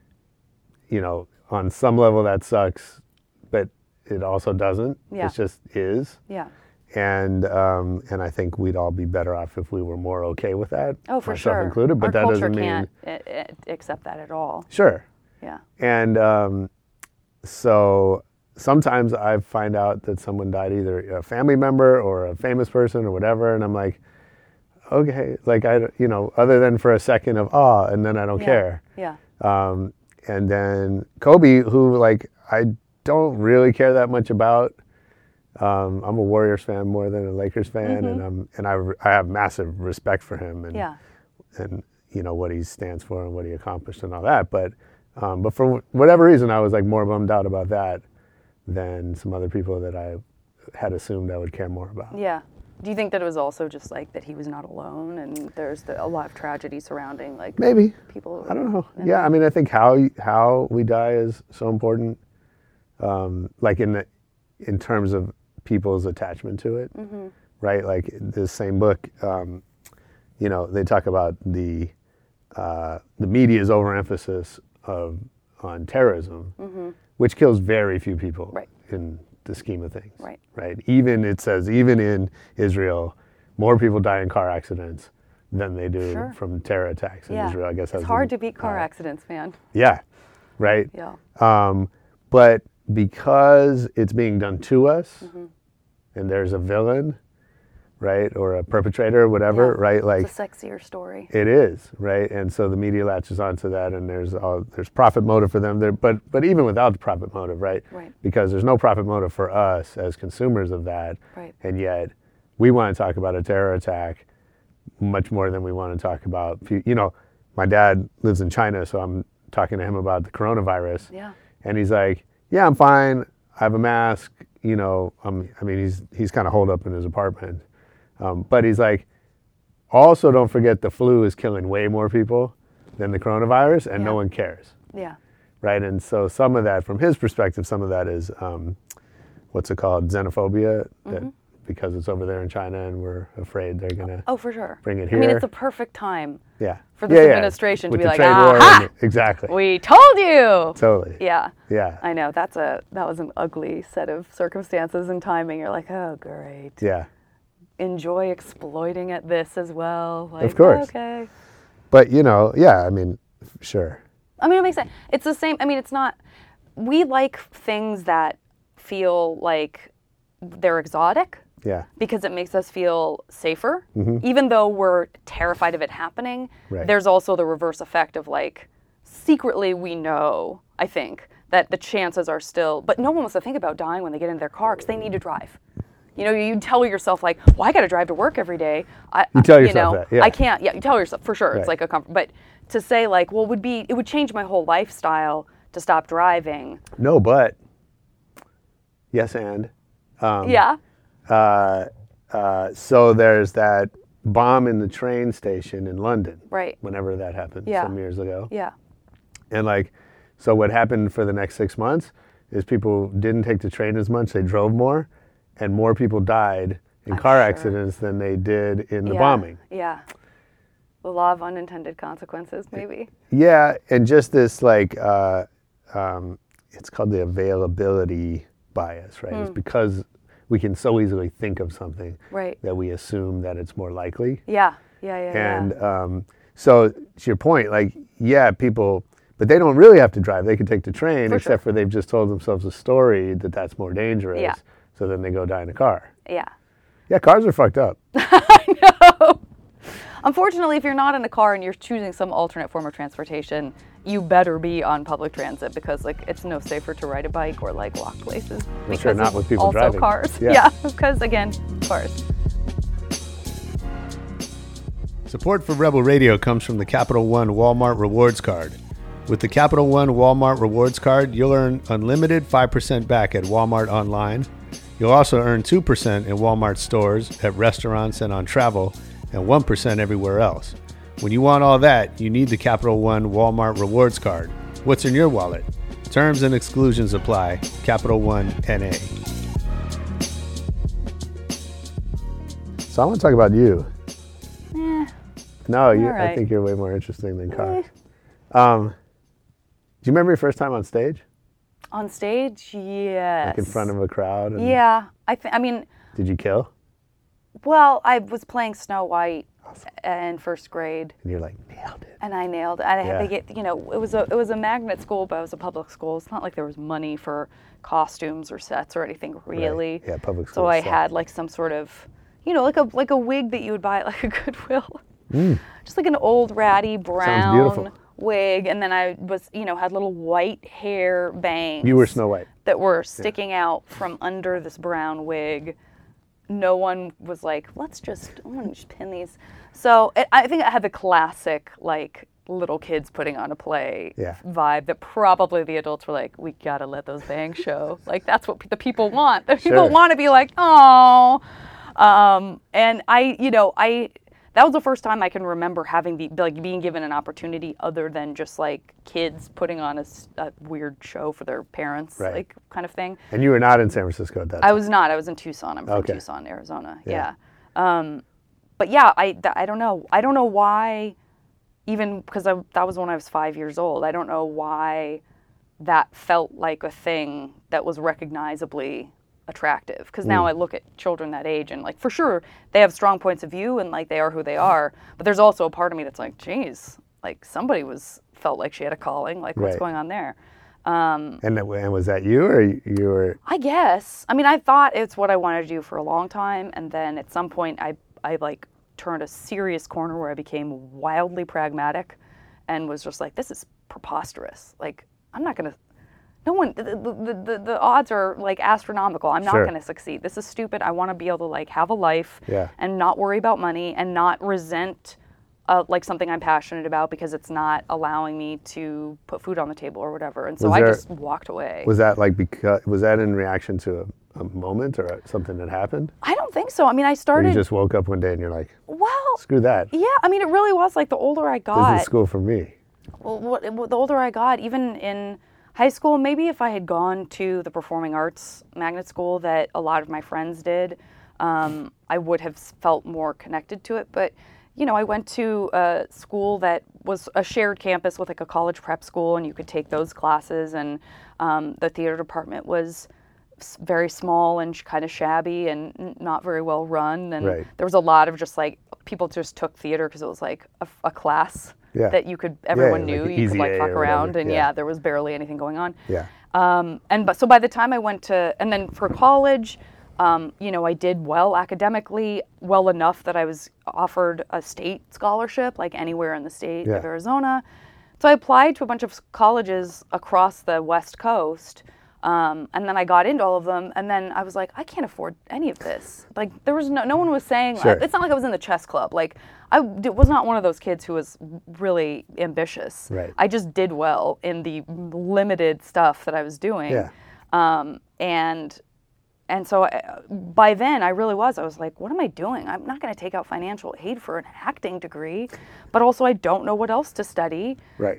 On some level that sucks, but it also doesn't. Yeah. It just is. Yeah. And I think we'd all be better off if we were more okay with that. Oh, for myself sure. included. But Our that culture doesn't mean can't accept that at all. Sure. Yeah. And so sometimes I find out that someone died, either a family member or a famous person or whatever, and I'm like, okay, like other than for a second of awe, and then I don't care. Yeah. And then Kobe, who like I don't really care that much about. I'm a Warriors fan more than a Lakers fan, and I have massive respect for him and what he stands for and what he accomplished and all that. But for whatever reason, I was like more bummed out about that than some other people that I had assumed I would care more about. Yeah. Do you think that it was also just like that he was not alone and there's a lot of tragedy surrounding like maybe people? I don't know. Yeah, I mean, I think how we die is so important. Like in terms of people's attachment to it, right? Like this same book, they talk about the media's overemphasis on terrorism, which kills very few people in the scheme of things. Right. Right. Even it says even in Israel, more people die in car accidents than they do Sure. from terror attacks in Yeah. Israel. I guess It's that's hard to beat car accidents, man. Yeah, right. Yeah. But because it's being done to us, Mm-hmm. and there's a villain, right, or a perpetrator, or whatever, Yeah. right? Like It's a sexier story. it is, right? And so the media latches onto that, and there's profit motive for them there, but even without the profit motive, right? Right. Because there's no profit motive for us as consumers of that, Right. and yet we want to talk about a terror attack much more than we want to talk about. My dad lives in China, so I'm talking to him about the coronavirus, Yeah. and he's like, "Yeah, I'm fine. I have a mask. He's kind of holed up in his apartment." But he's like, also don't forget the flu is killing way more people than the coronavirus, and no Yeah. one cares, Yeah. right? And so some of that, from his perspective, some of that is, what's it called, xenophobia, that because it's over there in China and we're afraid they're going to Oh, for sure. bring it I mean, here. it's a perfect time Yeah. for this administration to With be the like, trade war "Aha! and exactly. We told you." Totally. Yeah. Yeah. I know. That was an ugly set of circumstances and timing. You're like, oh, great. Yeah. Enjoy exploiting at this as well. Like, Of course. Okay. But, sure. I mean, it makes sense. It's the same. I mean, it's not. We like things that feel like they're exotic Yeah. because it makes us feel safer. Even though we're terrified of it happening, Right. there's also the reverse effect of like, secretly we know, I think, that the chances are still, but no one wants to think about dying when they get in their car because they need to drive. You tell yourself like, well, I got to drive to work every day. You tell yourself that, yeah. I can't. Yeah, you tell yourself for sure. It's Right. like a comfort. But to say like, well, it would change my whole lifestyle to stop driving. No, but yes, and Yeah. so there's that bomb in the train station in London. Right. Whenever that happened Yeah. some years ago. Yeah. And so what happened for the next 6 months is people didn't take the train as much, they drove more, and more people died in car sure. accidents than they did in the Yeah. bombing. Yeah. The law of unintended consequences, maybe. Yeah, and just this it's called the availability bias, right? It's because we can so easily think of something Right. that we assume that it's more likely. Yeah. Yeah. And so to your point, people, but they don't really have to drive. They can take the train, For except sure. for they've just told themselves a story that that's more dangerous. Yeah. So then they go die in a car. Yeah. Yeah, cars are fucked up. Unfortunately, if you're not in a car and you're choosing some alternate form of transportation, you better be on public transit because it's no safer to ride a bike or walk places. Well, sure, not of with people also driving. cars. Yeah. Yeah, because again, cars. Support for Rebel Radio comes from the Capital One Walmart Rewards Card. With the Capital One Walmart Rewards Card, you'll earn unlimited 5% back at Walmart online. You'll also earn 2% in Walmart stores, at restaurants, and on travel, and 1% everywhere else. When you want all that, you need the Capital One Walmart Rewards Card. What's in your wallet? Terms and exclusions apply. Capital One NA. So I want to talk about you. No, all right. I think you're way more interesting than cars. Do you remember your first time on stage? On stage, yes. In front of a crowd? And Yeah, I mean, Did you kill? well, I was playing Snow White in first grade. And you're like, nailed it. And I nailed it. I had to Yeah. get, it was a magnet school, but it was a public school. It's not like there was money for costumes or sets or anything really. Yeah, public So schools I suck. had some sort of, like a wig that you would buy at a Goodwill. Just like an old ratty brown beautiful. wig, and then I was, had little white hair bangs. You were Snow White. That were sticking out from under this brown wig. No one was like, I'm gonna just pin these. So I think I had the classic, little kids putting on a play vibe that probably the adults were like, we gotta let those bangs show. That's what the people want. The people want to be like, oh. And that was the first time I can remember having being given an opportunity other than just kids putting on a weird show for their parents, kind of thing. And you were not in San Francisco at that time? I was not. I was in Tucson. I'm from Tucson, Arizona. Yeah. But yeah, I don't know. I don't know why, even because that was when I was 5 years old. I don't know why that felt like a thing that was recognizably attractive, because now I look at children that age and like for sure they have strong points of view and like they are who they are, but there's also a part of me that's like, geez, like somebody felt like she had a calling, like what's Right. going on there? And was that you, or you were? I guess. I mean, I thought it's what I wanted to do for a long time, and then at some point I like turned a serious corner where I became wildly pragmatic and was just like, this is preposterous. Like, I'm not gonna, no one, the odds are like astronomical. I'm not Sure. gonna succeed. This is stupid. I want to be able to like have a life Yeah. and not worry about money and not resent like something I'm passionate about because it's not allowing me to put food on the table or whatever. And so Was I there- just walked away. Was that like was that in reaction to a moment or something that happened? I don't think so. I mean, I Or started, you just woke up one day and you're like, well, screw that. yeah, I mean, it really was like the older I This got, is school for me. well, the older I got, even in high school, maybe if I had gone to the performing arts magnet school that a lot of my friends did, I would have felt more connected to it. But, you know, I went to a school that was a shared campus with like a college prep school, and you could take those classes. And the theater department was very small and kind of shabby and not very well run. And Right. there was a lot of just like people just took theater because it was like a class Yeah. that everyone like knew, an you could like EZA fuck or around, whatever, and yeah. there was barely anything going on. Yeah. So by the time I went to, and then for college, you know, I did well academically, well enough that I was offered a state scholarship, like anywhere in the state Yeah. of Arizona. So I applied to a bunch of colleges across the West Coast, and then I got into all of them, and then I was like, I can't afford any of this. Like, there was no one was saying, Sure. it's not like I was in the chess club. Like, I was not one of those kids who was really ambitious. Right. I just did well in the limited stuff that I was doing. Yeah. And so by then I was like, what am I doing? I'm not going to take out financial aid for an acting degree, but also I don't know what else to study. Right.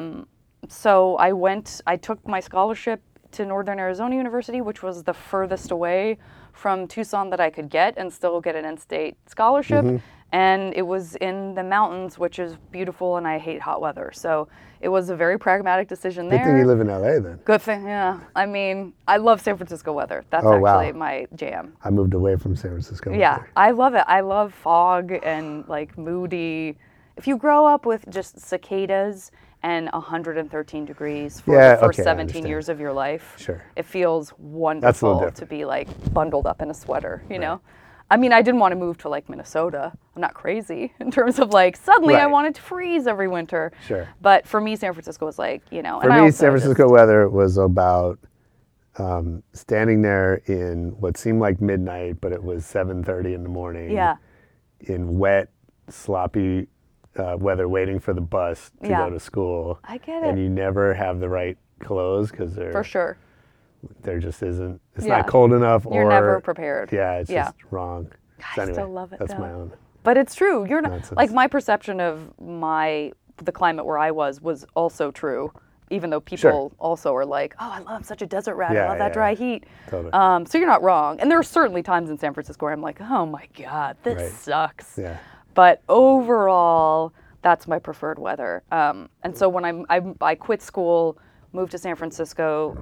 So I took my scholarship to Northern Arizona University, which was the furthest away from Tucson that I could get and still get an in-state scholarship. Mm-hmm. And it was in the mountains, which is beautiful, and I hate hot weather. So it was a very pragmatic decision Good there. thing you live in LA then. Good thing, yeah. I mean, I love San Francisco weather. That's Oh, wow. actually my jam. I moved away from San Francisco. Yeah, I love it. I love fog and like moody. If you grow up with just cicadas and 113 degrees for Yeah, the first okay, I 17 understand. years of your life, Sure. it feels That's a wonderful little to different. be like bundled up in a sweater, you know? I mean, I didn't want to move to like Minnesota. I'm not crazy in terms of like suddenly I Right. wanted to freeze every winter. Sure. But for me, San Francisco was like, you know. For me, San Francisco weather was about standing there in what seemed like midnight, but it was 7:30 in the morning. Yeah. In wet, sloppy weather, waiting for the bus to Yeah. go to school. I get And it. you never have the right clothes because For sure. there just isn't. It's Yeah. not cold enough. You're or, never prepared. Yeah, it's Yeah. just wrong. I So anyway, still love it, that's though. my own. But it's true. You're not Nonsense. like my perception of the climate where I was also true, even though people Sure. also are like, "Oh, I'm such a desert rat. I Yeah, love that yeah, dry yeah. heat." Totally. So you're not wrong. And there are certainly times in San Francisco where I'm like, "Oh my God, this Right. sucks." Yeah. But overall, that's my preferred weather. And so when I quit school, moved to San Francisco.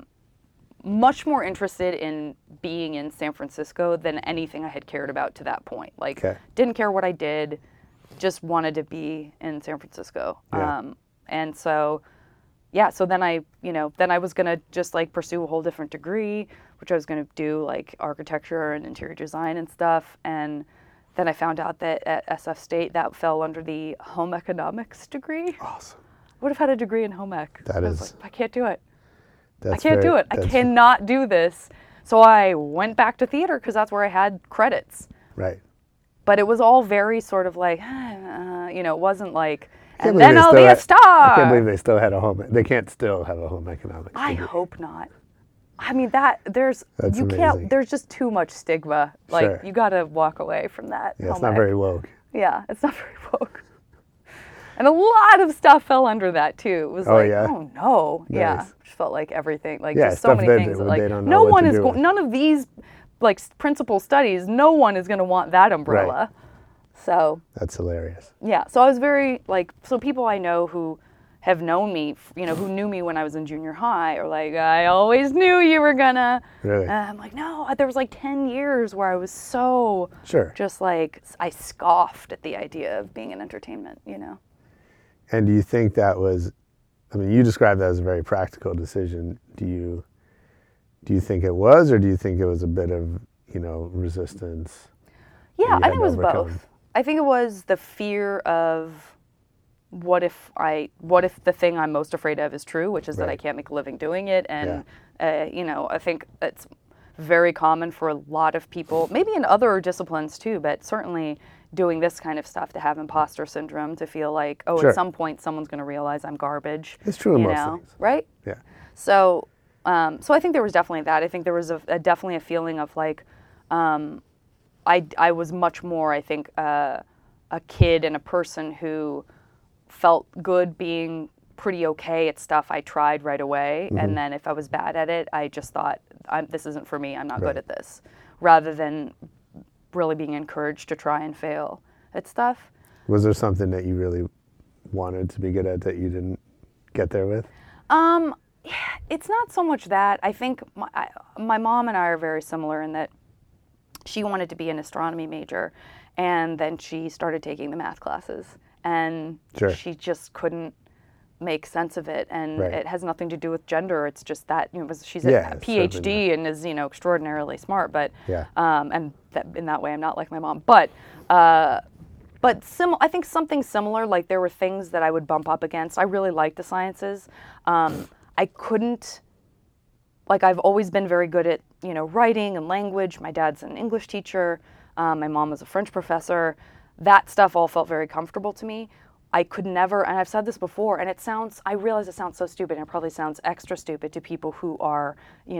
Much more interested in being in San Francisco than anything I had cared about to that point. Like, Okay. didn't care what I did, just wanted to be in San Francisco. Yeah. And so, yeah, so then I was going to just like pursue a whole different degree, which I was going to do like architecture and interior design and stuff. And then I found out that at SF State that fell under the home economics degree. Awesome. I would have had a degree in home ec. That I was is- like, I can't do it. That's I can't very- do it. I that's- cannot do this. So I went back to theater because that's where I had credits. Right. But it was all very sort of like, it wasn't like, Can't and believe then they I'll still be a had- star. I can't believe they still had a home. They can't still have a home economics. I degree. hope not. I mean, That's amazing. there's just too much stigma. Like, Sure. you got to walk away from that. Yeah, it's home not ec. very woke. Yeah, it's not very woke. And a lot of stuff fell under that too. It was Oh, like, yeah? oh no, yeah. Nice. Just felt like everything, like Yeah, just so stuff many that things. they Like don't know no what one to is do with. none of these like principal studies. No one is going to want that umbrella. So That's hilarious. yeah, so I was very like, so people I know who have known me, who knew me when I was in junior high, are like, I always knew you were gonna. Really? I'm like, no, there was like 10 years where I was so Sure. just like, I scoffed at the idea of being in entertainment, And do you think that was, I mean, you described that as a very practical decision. Do you think it was, or do you think it was a bit of, resistance? Yeah, you I had think it to was overcome? both. I think it was the fear of what if the thing I'm most afraid of is true, which is that I Right. can't make a living doing it. And, I think it's very common for a lot of people, maybe in other disciplines too, but certainly doing this kind of stuff, to have imposter syndrome, to feel like, Sure. at some point someone's going to realize I'm garbage. It's true in most things. Right? Yeah. So I think there was definitely that. I think there was definitely a feeling of like, I was much more, I think, a kid and a person who felt good being pretty okay at stuff I tried right away. Mm-hmm. And then if I was bad at it, I just thought, this isn't for me, I'm not good at this. Rather than really being encouraged to try and fail at stuff. Was there something that you really wanted to be good at that you didn't get there with? It's not so much that. I think my mom and I are very similar in that she wanted to be an astronomy major, and then she started taking the math classes, and Sure. she just couldn't make sense of it. And Right. it has nothing to do with gender. It's just that she's Yeah, a it's PhD and is extraordinarily smart. But Yeah. and in that way, I'm not like my mom. But I think something similar. Like there were things that I would bump up against. I really liked the sciences. I couldn't. Like I've always been very good at writing and language. My dad's an English teacher. My mom was a French professor. That stuff all felt very comfortable to me. I could never, and I've said this before, and I realize it sounds so stupid, and it probably sounds extra stupid to people who are,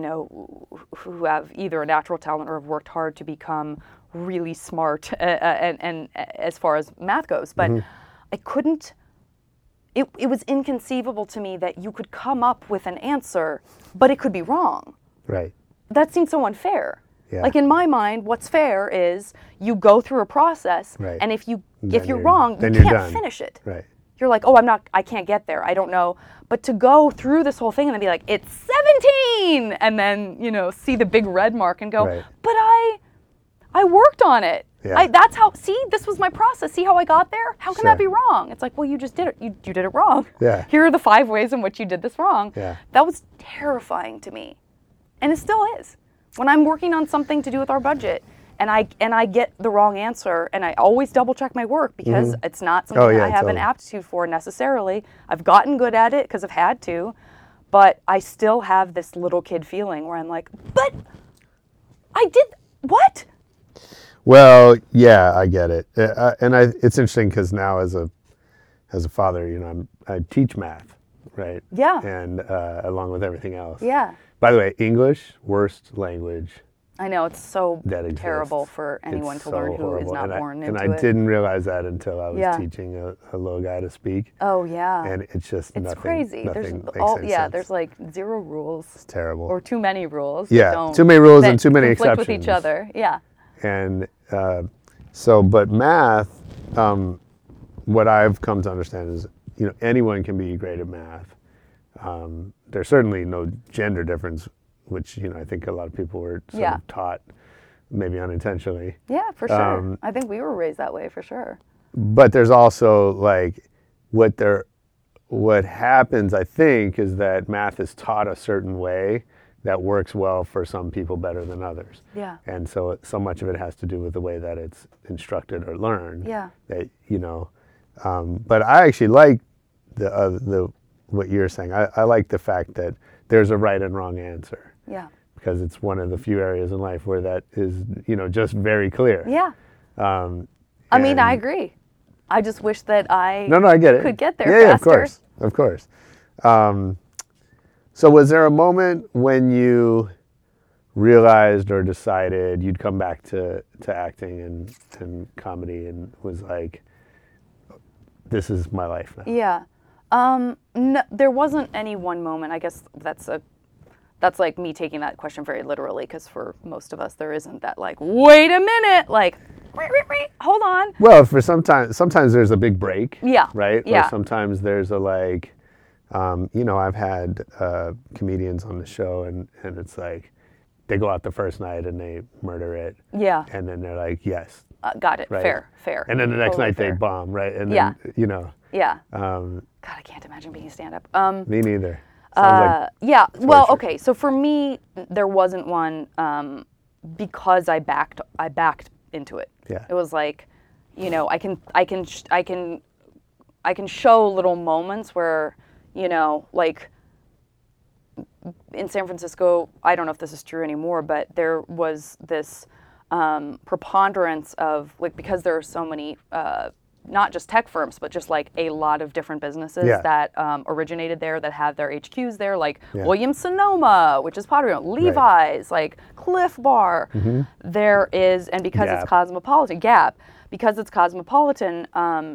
who have either a natural talent or have worked hard to become really smart, and as far as math goes. But I couldn't. It was inconceivable to me that you could come up with an answer, but it could be wrong. Right. That seems so unfair. Yeah. Like in my mind, what's fair is you go through a process, Right. and if you're you're- wrong, you then you're can't done. finish it. Right. You're like, I can't get there. I don't know. But to go through this whole thing and then be like, it's 17, and then see the big red mark and go, Right. but I worked on it. Yeah. That's how. See, this was my process. See how I got there? How can that Sure. be wrong? It's like, well, you just did it. You did it wrong. Yeah. Here are the 5 ways in which you did this wrong. Yeah. That was terrifying to me, and it still is. When I'm working on something to do with our budget, and I get the wrong answer, and I always double check my work because it's not something yeah, I have an totally. aptitude for necessarily. I've gotten good at it because I've had to, but I still have this little kid feeling where I'm like, but I did what? Well, yeah, I get it, it's interesting because now as a father, I teach math, right? Yeah. And along with everything else. Yeah. By the way, English, worst language I know it's so that exists. terrible for anyone It's to so learn who is horrible. not and born I, into and I it. didn't realize that until I was Yeah. teaching a little guy to speak. Oh yeah. And it's just it's nothing. crazy. There's Nothing makes any sense. there's like 0 rules. It's terrible. Or too many rules. Yeah, that don't, too many rules that and too many conflict with each exceptions. other. Yeah. And but math, what I've come to understand is, anyone can be great at math. There's certainly no gender difference, which, I think a lot of people were sort Yeah. of taught, maybe unintentionally. Yeah, for sure. I think we were raised that way for sure. But there's also like what happens, I think, is that math is taught a certain way that works well for some people better than others. Yeah. And so much of it has to do with the way that it's instructed or learned. Yeah. That but I actually like the what you're saying. I like the fact that there's a right and wrong answer. Yeah. Because it's one of the few areas in life where that is just very clear. Yeah. I mean, I and- agree. I just wish that I No, I get it. could get there Yeah, faster. of course. So was there a moment when you realized or decided you'd come back to acting and comedy and was like, this is my life now? Yeah. No, there wasn't any one moment. I guess that's like me taking that question very literally, because for most of us there isn't that like, wait a minute, like, wait, hold on. Well, for sometimes there's a big break. Yeah. Right? Yeah. Or sometimes there's a like, I've had comedians on the show, and it's like they go out the first night and they murder it. Yeah. And then they're like, yes. Got it. Right. Fair. And then the next Totally night fair. they bomb, right? And Yeah. then, Yeah. um, God, I can't imagine being a stand-up. me neither. Sounds Yeah. Well, torture. okay. So for me, there wasn't one because I backed into it. Yeah. It was like, I can show little moments where, like in San Francisco, I don't know if this is true anymore, but there was this preponderance of, like, because there are so many not just tech firms, but just like a lot of different businesses Yeah. that originated there, that have their HQs there, like Yeah. Williams-Sonoma, which is Pottery, Levi's, like Cliff Bar. There is, and because Gap. it's cosmopolitan, Gap, because it's cosmopolitan,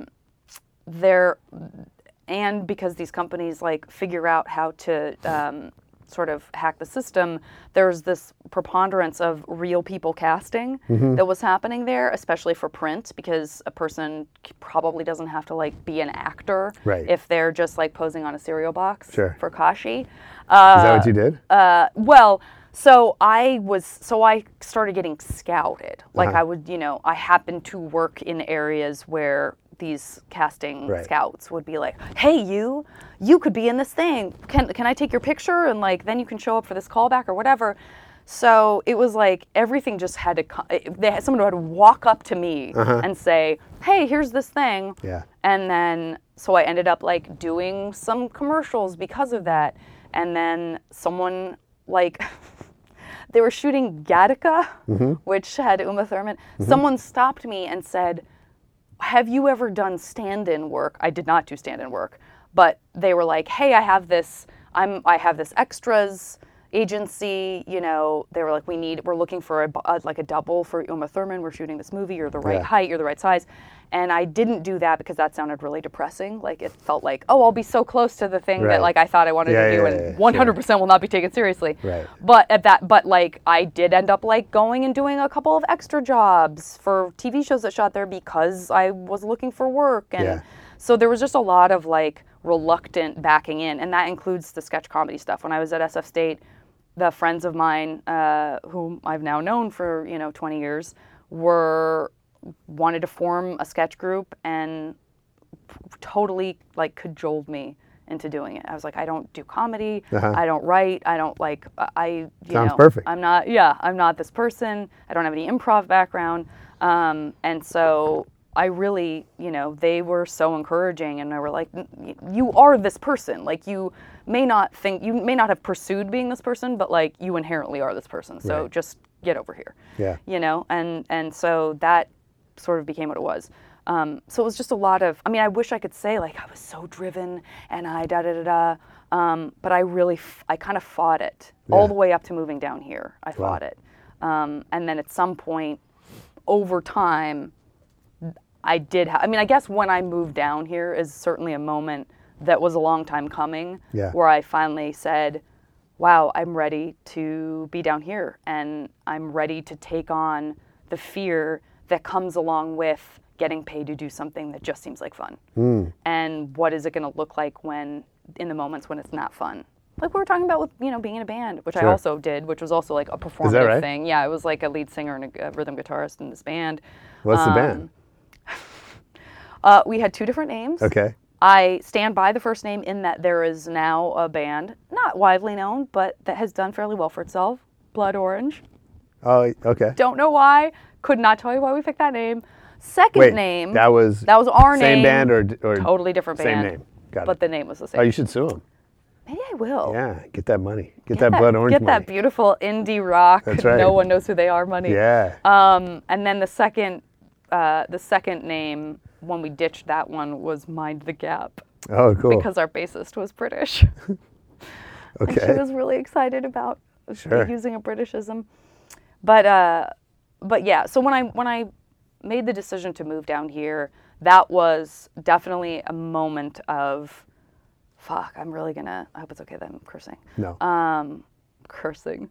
there, and because these companies like figure out how to sort of hack the system, there's this preponderance of real people casting that was happening there, especially for print, because a person probably doesn't have to like be an actor Right. if they're just like posing on a cereal box Sure. for Kashi. Is that what you did? Well, so I started getting scouted. Like Uh-huh. I would, I happened to work in areas where these casting Right. scouts would be like, "Hey, you could be in this thing. Can I take your picture, and like then you can show up for this callback or whatever." So it was like everything just had to someone had to walk up to me and say, "Hey, here's this thing." Yeah. And then so I ended up like doing some commercials because of that. And then someone like they were shooting Gattaca, which had Uma Thurman. Someone stopped me and said, "Have you ever done stand-in work?" I did not do stand-in work, but they were like, "Hey, I have this extras agency, they were like, we're looking for a double for Uma Thurman. We're shooting this movie. You're the right Yeah. height. You're the right size." And I didn't do that because that sounded really depressing. Like it felt like, oh, I'll be so close to the thing Right. that like I thought I wanted Yeah, to do, yeah, and yeah, 100% will not be taken seriously. Right. But like I did end up like going and doing a couple of extra jobs for TV shows that shot there because I was looking for work, and Yeah. so there was just a lot of like reluctant backing in, and that includes the sketch comedy stuff. When I was at SF State, the friends of mine whom I've now known for 20 years wanted to form a sketch group and totally like cajoled me into doing it. I was like, I don't do comedy, I don't write, I don't like Sounds perfect. I'm not this person. I don't have any improv background, and so I really, they were so encouraging, and they were like, "You are this person. Like you may not have pursued being this person, but like you inherently are this person. So Right. just get over here." Yeah. And so that sort of became what it was. So it was just a lot of. I mean, I wish I could say like I was so driven and I but I kind of fought it all the way up to moving down here. I fought it, and then at some point, over time, I did. I guess when I moved down here is certainly a moment that was a long time coming. Yeah. Where I finally said, "Wow, I'm ready to be down here, and I'm ready to take on the fear that comes along with getting paid to do something that just seems like fun. And what is it going to look like in the moments when it's not fun?" Like we were talking about with being in a band, which I Sure. also did, which was also like a performative right? thing. Yeah, I was like a lead singer and a rhythm guitarist in this band. What's the band? We had two different names. Okay. I stand by the first name in that there is now a band, not widely known, but that has done fairly well for itself, Blood Orange. Oh, okay. Don't know why. Could not tell you why we picked that name. Second Wait, name. that was our name. Same band or Totally different same band. name. Got But it. the name was the same. Oh, you should sue them. Maybe I will. Yeah, get that money. Get that Blood Orange Get money. that beautiful indie rock. That's right. No one knows who they are money. Yeah. And then the second name, when we ditched that one, was Mind the Gap. Oh, cool. Because our bassist was British. And she Okay. was really excited about Sure. using a Britishism. But yeah, so when I made the decision to move down here, that was definitely a moment of, fuck, I hope it's okay that I'm cursing. No. Cursing.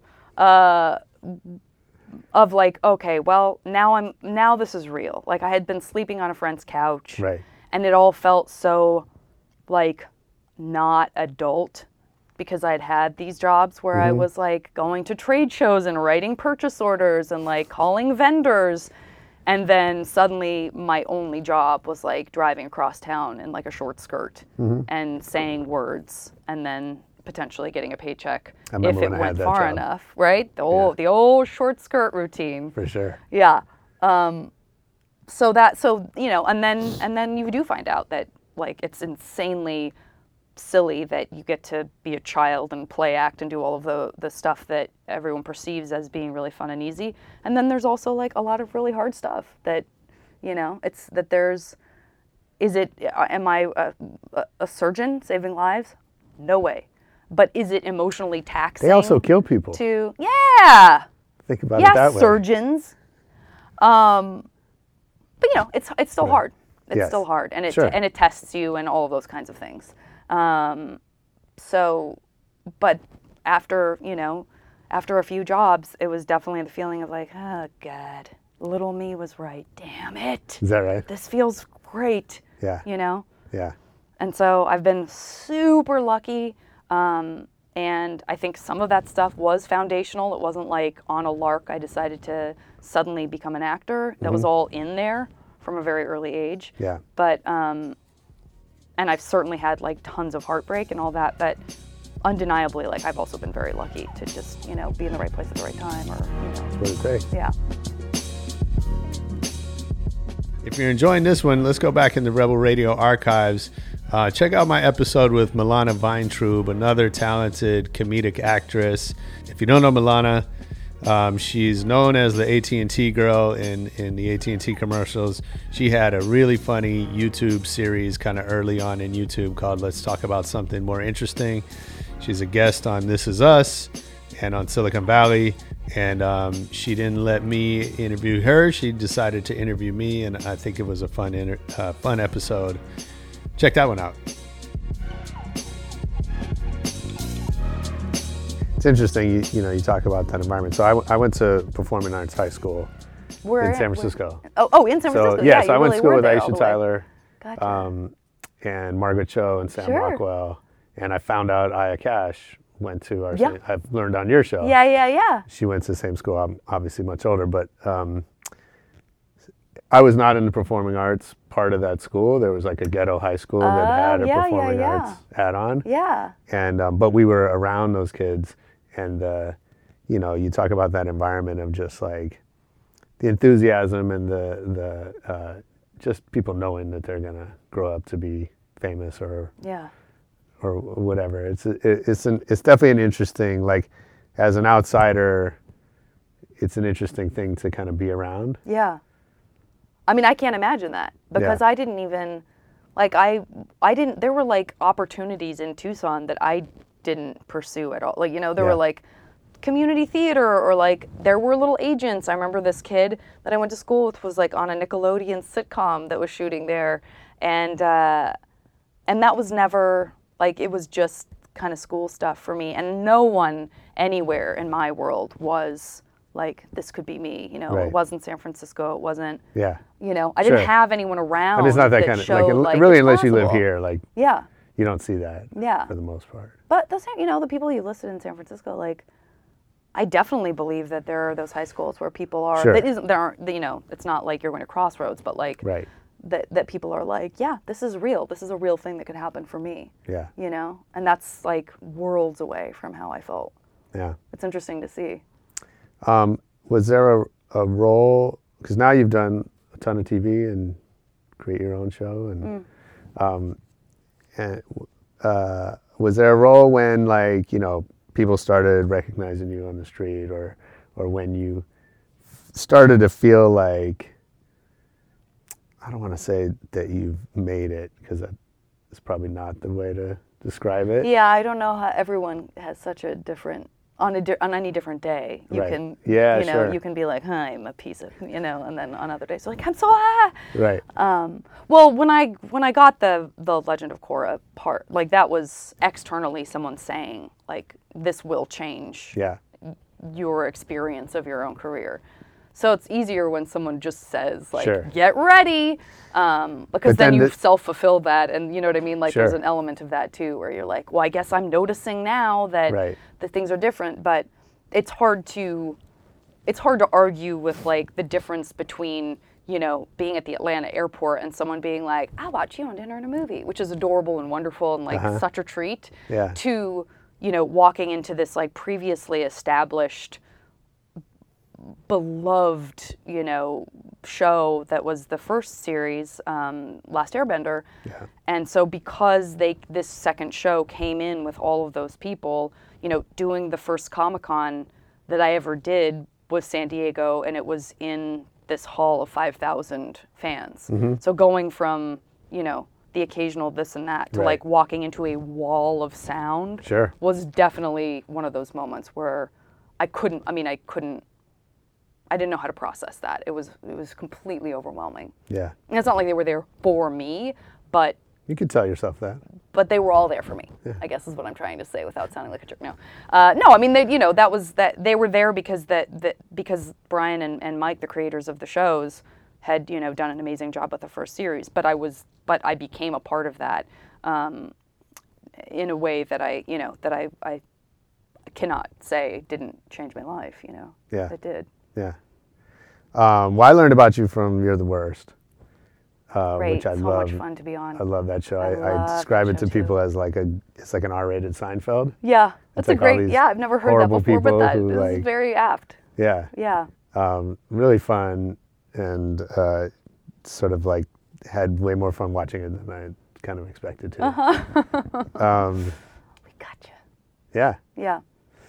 Of like, okay, well, now this is real. Like I had been sleeping on a friend's couch. Right. And it all felt so like not adult, because I'd had these jobs where I was like going to trade shows and writing purchase orders and like calling vendors. And then suddenly my only job was like driving across town in like a short skirt and saying words and then potentially getting a paycheck if it went far enough, right? The old short skirt routine. For sure. Yeah. So you know, and then you do find out that like it's insanely silly that you get to be a child and play act and do all of the stuff that everyone perceives as being really fun and easy. And then there's also like a lot of really hard stuff that, you know, it's that am I a surgeon saving lives? No way. But is it emotionally taxing? They also kill people. Yeah. Think about it that way. Surgeons. But you know, it's still hard. It's still hard, and it tests you and all of those kinds of things. But after a few jobs, it was definitely the feeling of like, oh God, little me was right. Damn it. Is that right? This feels great. Yeah. You know? Yeah. And so I've been super lucky. And I think some of that stuff was foundational. It wasn't like on a lark I decided to suddenly become an actor. That was all in there from a very early age. Yeah. But, and I've certainly had like tons of heartbreak and all that, but undeniably, like I've also been very lucky to just, you know, be in the right place at the right time, or, you know. That's what it takes. Yeah. If you're enjoying this one, let's go back in the Rebel Radio archives. Check out my episode with Milana Weintraub, another talented comedic actress. If you don't know Milana, she's known as the AT&T girl in the AT&T commercials. She had a really funny YouTube series kind of early on in YouTube called Let's Talk About Something More Interesting. She's a guest on This Is Us and on Silicon Valley. And she didn't let me interview her. She decided to interview me, and I think it was a fun episode. Check that one out. It's interesting, you talk about that environment. So I went to Performing Arts High School in San Francisco. In San Francisco. Yeah, so I went to school with Aisha Tyler, Gotcha. and Margaret Cho and Sam Rockwell. And I found out Aya Cash went to our I've learned on your show. Yeah. She went to the same school. I'm obviously much older, but I was not in the performing arts part of that school. There was like a ghetto high school that had a performing arts add-on. Yeah. And but we were around those kids, and you talk about that environment of just like the enthusiasm and the just people knowing that they're gonna grow up to be famous or whatever. It's definitely an interesting, like, as an outsider, it's an interesting thing to kind of be around. Yeah. I mean, I can't imagine that because I didn't even, like, I didn't, there were like opportunities in Tucson that I didn't pursue at all. Like, there were like community theater, or like there were little agents. I remember this kid that I went to school with was like on a Nickelodeon sitcom that was shooting there. And that was never, like, it was just kind of school stuff for me. And no one anywhere in my world was like, this could be me, Right. It wasn't San Francisco. It wasn't, I didn't have anyone around. I mean, it's not that kind of, like, really, unless you live here, like, you don't see that for the most part. But those, the people you listed in San Francisco, like, I definitely believe that there are those high schools where people are, it's not like you're going to Crossroads, but like, right. that people are like, yeah, this is real. This is a real thing that could happen for me. Yeah. And that's like worlds away from how I felt. Yeah. It's interesting to see. Was there a role, because now you've done a ton of TV and create your own show, and was there a role when, like, people started recognizing you on the street, or when you started to feel like, I don't want to say that you've made it, because that is probably not the way to describe it. Yeah, I don't know how everyone has such a different, on any different day, you can, sure. you can be like, I'm a piece of, and then on other days, you're like, I'm so high. Right. Well, when I got the Legend of Korra part, like, that was externally someone saying, like, this will change your experience of your own career. So it's easier when someone just says, like, Sure. get ready, because But then then you the- self-fulfill that, and you know what I mean? Like, Sure. there's an element of that, too, where you're like, well, I guess I'm noticing now that Right. things are different, but it's hard to argue with, like, the difference between, you know, being at the Atlanta airport and someone being like, I'll watch you on dinner and a movie, which is adorable and wonderful and, like, such a treat, Yeah. to, you know, walking into this, like, previously established, beloved, you know, show that was the first series, Last Airbender. Yeah. And so because this second show came in with all of those people, you know, doing the first Comic-Con that I ever did was San Diego, and it was in this hall of 5,000 fans. Mm-hmm. So going from, you know, the occasional this and that to Right. like walking into a wall of sound Sure. was definitely one of those moments where I didn't know how to process that. It was completely overwhelming. Yeah. And it's not like they were there for me, but You could tell yourself that. they were all there for me. I guess is what I'm trying to say without sounding like a jerk. No, I mean, they were there because because Brian and Mike, the creators of the shows, had, you know, done an amazing job with the first series. But I became a part of that in a way that I cannot say didn't change my life. You know, Yeah. it did. Yeah. Well, I learned about you from You're the Worst, Great, which I so love. much fun to be on. I love that show. I I love describe that it to show, people too. as like it's like an R-rated Seinfeld. Yeah, that's like a all great. these Yeah, I've never heard that horrible before, but people that who, is like- very apt. Yeah. Yeah. Really fun, and sort of like had way more fun watching it than I kind of expected to. We gotcha. Yeah. Yeah.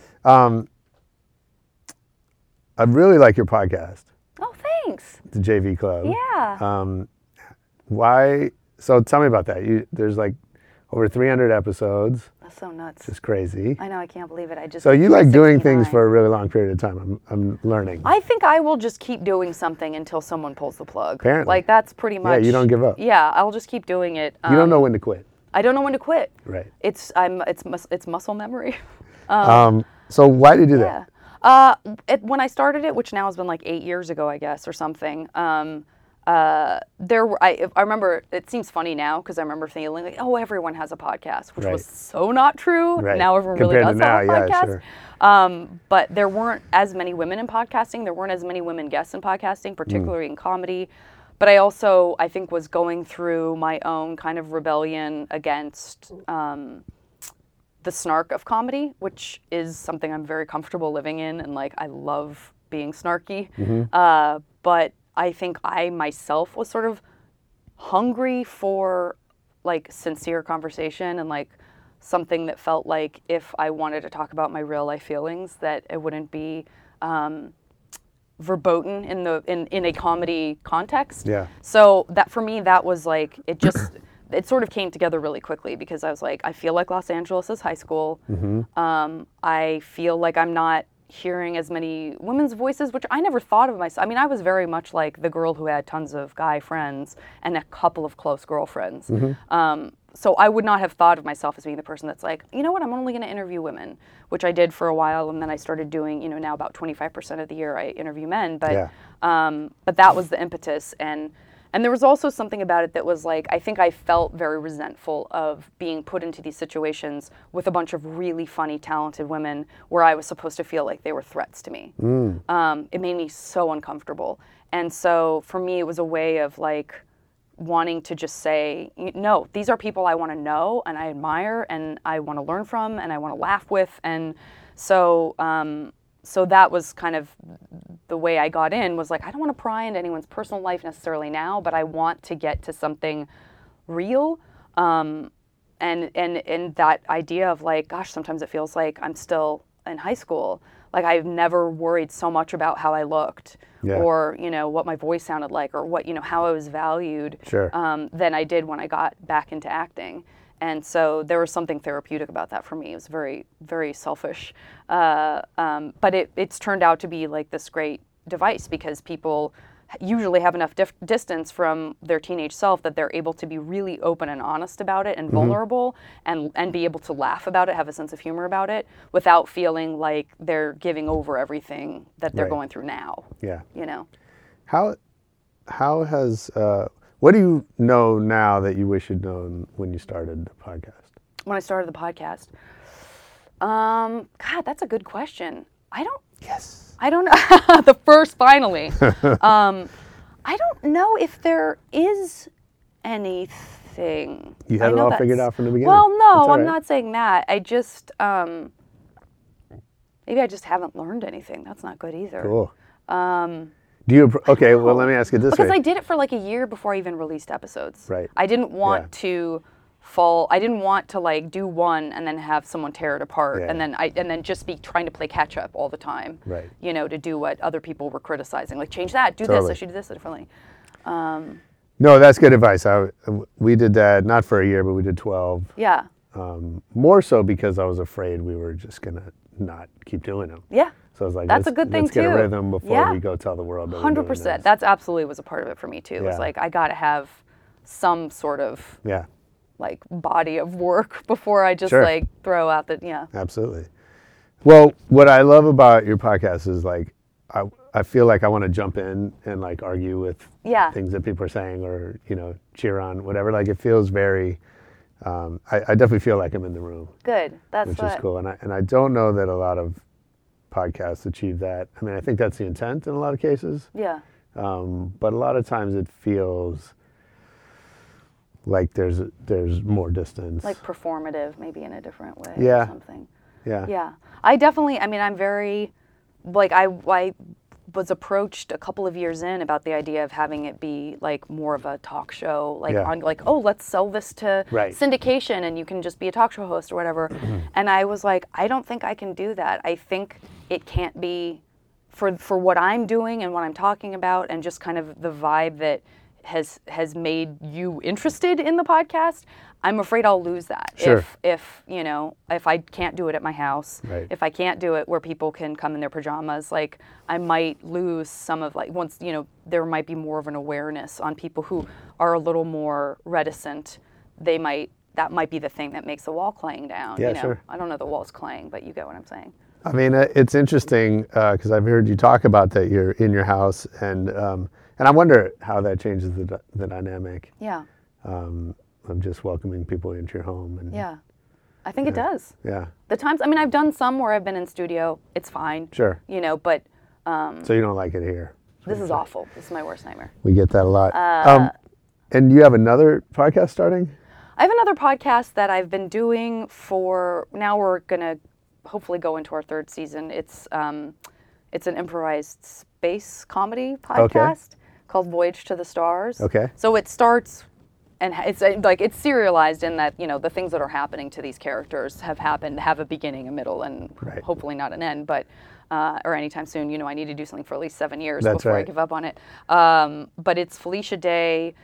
I really like your podcast, Oh, thanks. the JV Club. Yeah. Why? So tell me about that. There's like over 300 episodes. That's so nuts. It's crazy. I know, I can't believe it. I just. So you like doing things 69. for a really long period of time. I'm learning. I think I will just keep doing something until someone pulls the plug. Apparently. Like, that's pretty much. you don't give up. Yeah, I'll just keep doing it. You don't know when to quit. I don't know when to quit. Right. It's muscle memory. So why did you do that? Yeah. When I started it, which now has been like 8 years ago, I guess, or something. I remember, it seems funny now because I remember feeling like, oh, everyone has a podcast, which Right. was so not true. Right. Now everyone really Compared does to have a now, yeah, podcast. sure. But there weren't as many women in podcasting. There weren't as many women guests in podcasting, particularly in comedy. But I also, I think, was going through my own kind of rebellion against the snark of comedy, which is something I'm very comfortable living in, and like I love being snarky. But I think I myself was sort of hungry for like sincere conversation and like something that felt like if I wanted to talk about my real life feelings, that it wouldn't be verboten in a comedy context. Yeah. So that for me, that was like it sort of came together really quickly because I was like, I feel like Los Angeles is high school. I feel like I'm not hearing as many women's voices, which I never thought of myself. I mean, I was very much like the girl who had tons of guy friends and a couple of close girlfriends. So I would not have thought of myself as being the person that's like, you know what, I'm only going to interview women, which I did for a while, and then I started doing, you know, now about 25% of the year I interview men. But but that was the impetus, and there was also something about it that was like, I think I felt very resentful of being put into these situations with a bunch of really funny, talented women where I was supposed to feel like they were threats to me. It made me so uncomfortable. And so for me, it was a way of like wanting to just say, no, these are people I want to know and I admire and I want to learn from and I want to laugh with. And so so that was kind of the way I got in, was like, I don't want to pry into anyone's personal life necessarily now, but I want to get to something real. And that idea of like, gosh, sometimes it feels like I'm still in high school. Like I've never worried so much about how I looked or, you know, what my voice sounded like or what, you know, how I was valued than I did when I got back into acting. And so there was something therapeutic about that for me. It was very, very selfish. But it's turned out to be like this great device because people usually have enough distance from their teenage self that they're able to be really open and honest about it and vulnerable and be able to laugh about it, have a sense of humor about it without feeling like they're giving over everything that they're Right. going through now. Yeah. You know? How has what do you know now that you wish you'd known when you started the podcast? When I started the podcast, God, that's a good question. I don't know. The first, finally. I don't know if there is anything. You had I it know all figured that's- out from the beginning. Well, That's no, all I'm right. not saying that. I just, maybe I just haven't learned anything. That's not good either. Cool. Do you? Okay. Well, let me ask you this Because way. I did it for like a year before I even released episodes. Right. I didn't want Yeah. to I didn't want to like do one and then have someone tear it apart Yeah. and then just be trying to play catch up all the time. Right. You know, to do what other people were criticizing. Like change that, do this, Totally. I should do this differently. No, that's good advice. We did that not for a year, but we did 12. Yeah. More so because I was afraid we were just gonna not keep doing them. Yeah. So I was like, That's a let's, good thing let's get a too. rhythm before Yeah. we go tell the world that we're doing 100%. this. That's absolutely was a part of it for me too. It was Yeah. like I gotta have some sort of Yeah, like body of work before I just Sure. like throw out the absolutely. Well, what I love about your podcast is like, I feel like I want to jump in and like argue with Yeah. things that people are saying or, cheer on, whatever. Like it feels very, I definitely feel like I'm in the room, Good. That's which what is cool. And I don't know that a lot of podcasts achieve that. I mean, I think that's the intent in a lot of cases. Yeah. But a lot of times it feels like there's more distance. Like performative, maybe in a different way Yeah. or something. yeah. Yeah. I definitely, I mean, I'm very, like, I was approached a couple of years in about the idea of having it be like more of a talk show, like Yeah. on like, oh, let's sell this to Right. syndication and you can just be a talk show host or whatever. And I was like, I don't think I can do that. I think it can't be for what I'm doing and what I'm talking about and just kind of the vibe that has made you interested in the podcast. I'm afraid I'll lose that Sure. if I can't do it at my house, Right. if I can't do it where people can come in their pajamas, like I might lose some of like once there might be more of an awareness on people who are a little more reticent. That might be the thing that makes the wall clang down. Yeah, sure. I don't know the wall's clang, but you get what I'm saying. I mean, it's interesting because I've heard you talk about that you're in your house, and I wonder how that changes the dynamic Yeah, of just welcoming people into your home. And yeah. I think it does. yeah, The times, I mean, I've done some where I've been in studio. It's fine. sure. But So you don't like it here? this is awful. This is my worst nightmare. We get that a lot. And you have another podcast starting? I have another podcast that I've been doing for, now we're going to hopefully go into our third season. It's an improvised space comedy podcast called Voyage to the Stars. Okay. So it starts, and it's serialized in that, the things that are happening to these characters have a beginning, a middle, and Right. hopefully not an end, but, or anytime soon. I need to do something for at least 7 years That's before I right. give up on it. But it's Felicia Day,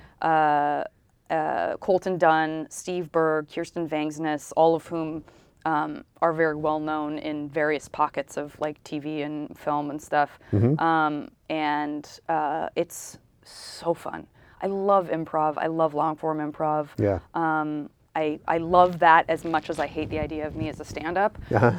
Colton Dunn, Steve Berg, Kirsten Vangsness, all of whom are very well known in various pockets of like TV and film and stuff. And it's so fun. I love improv. I love long form improv. Yeah. I love that as much as I hate the idea of me as a stand-up.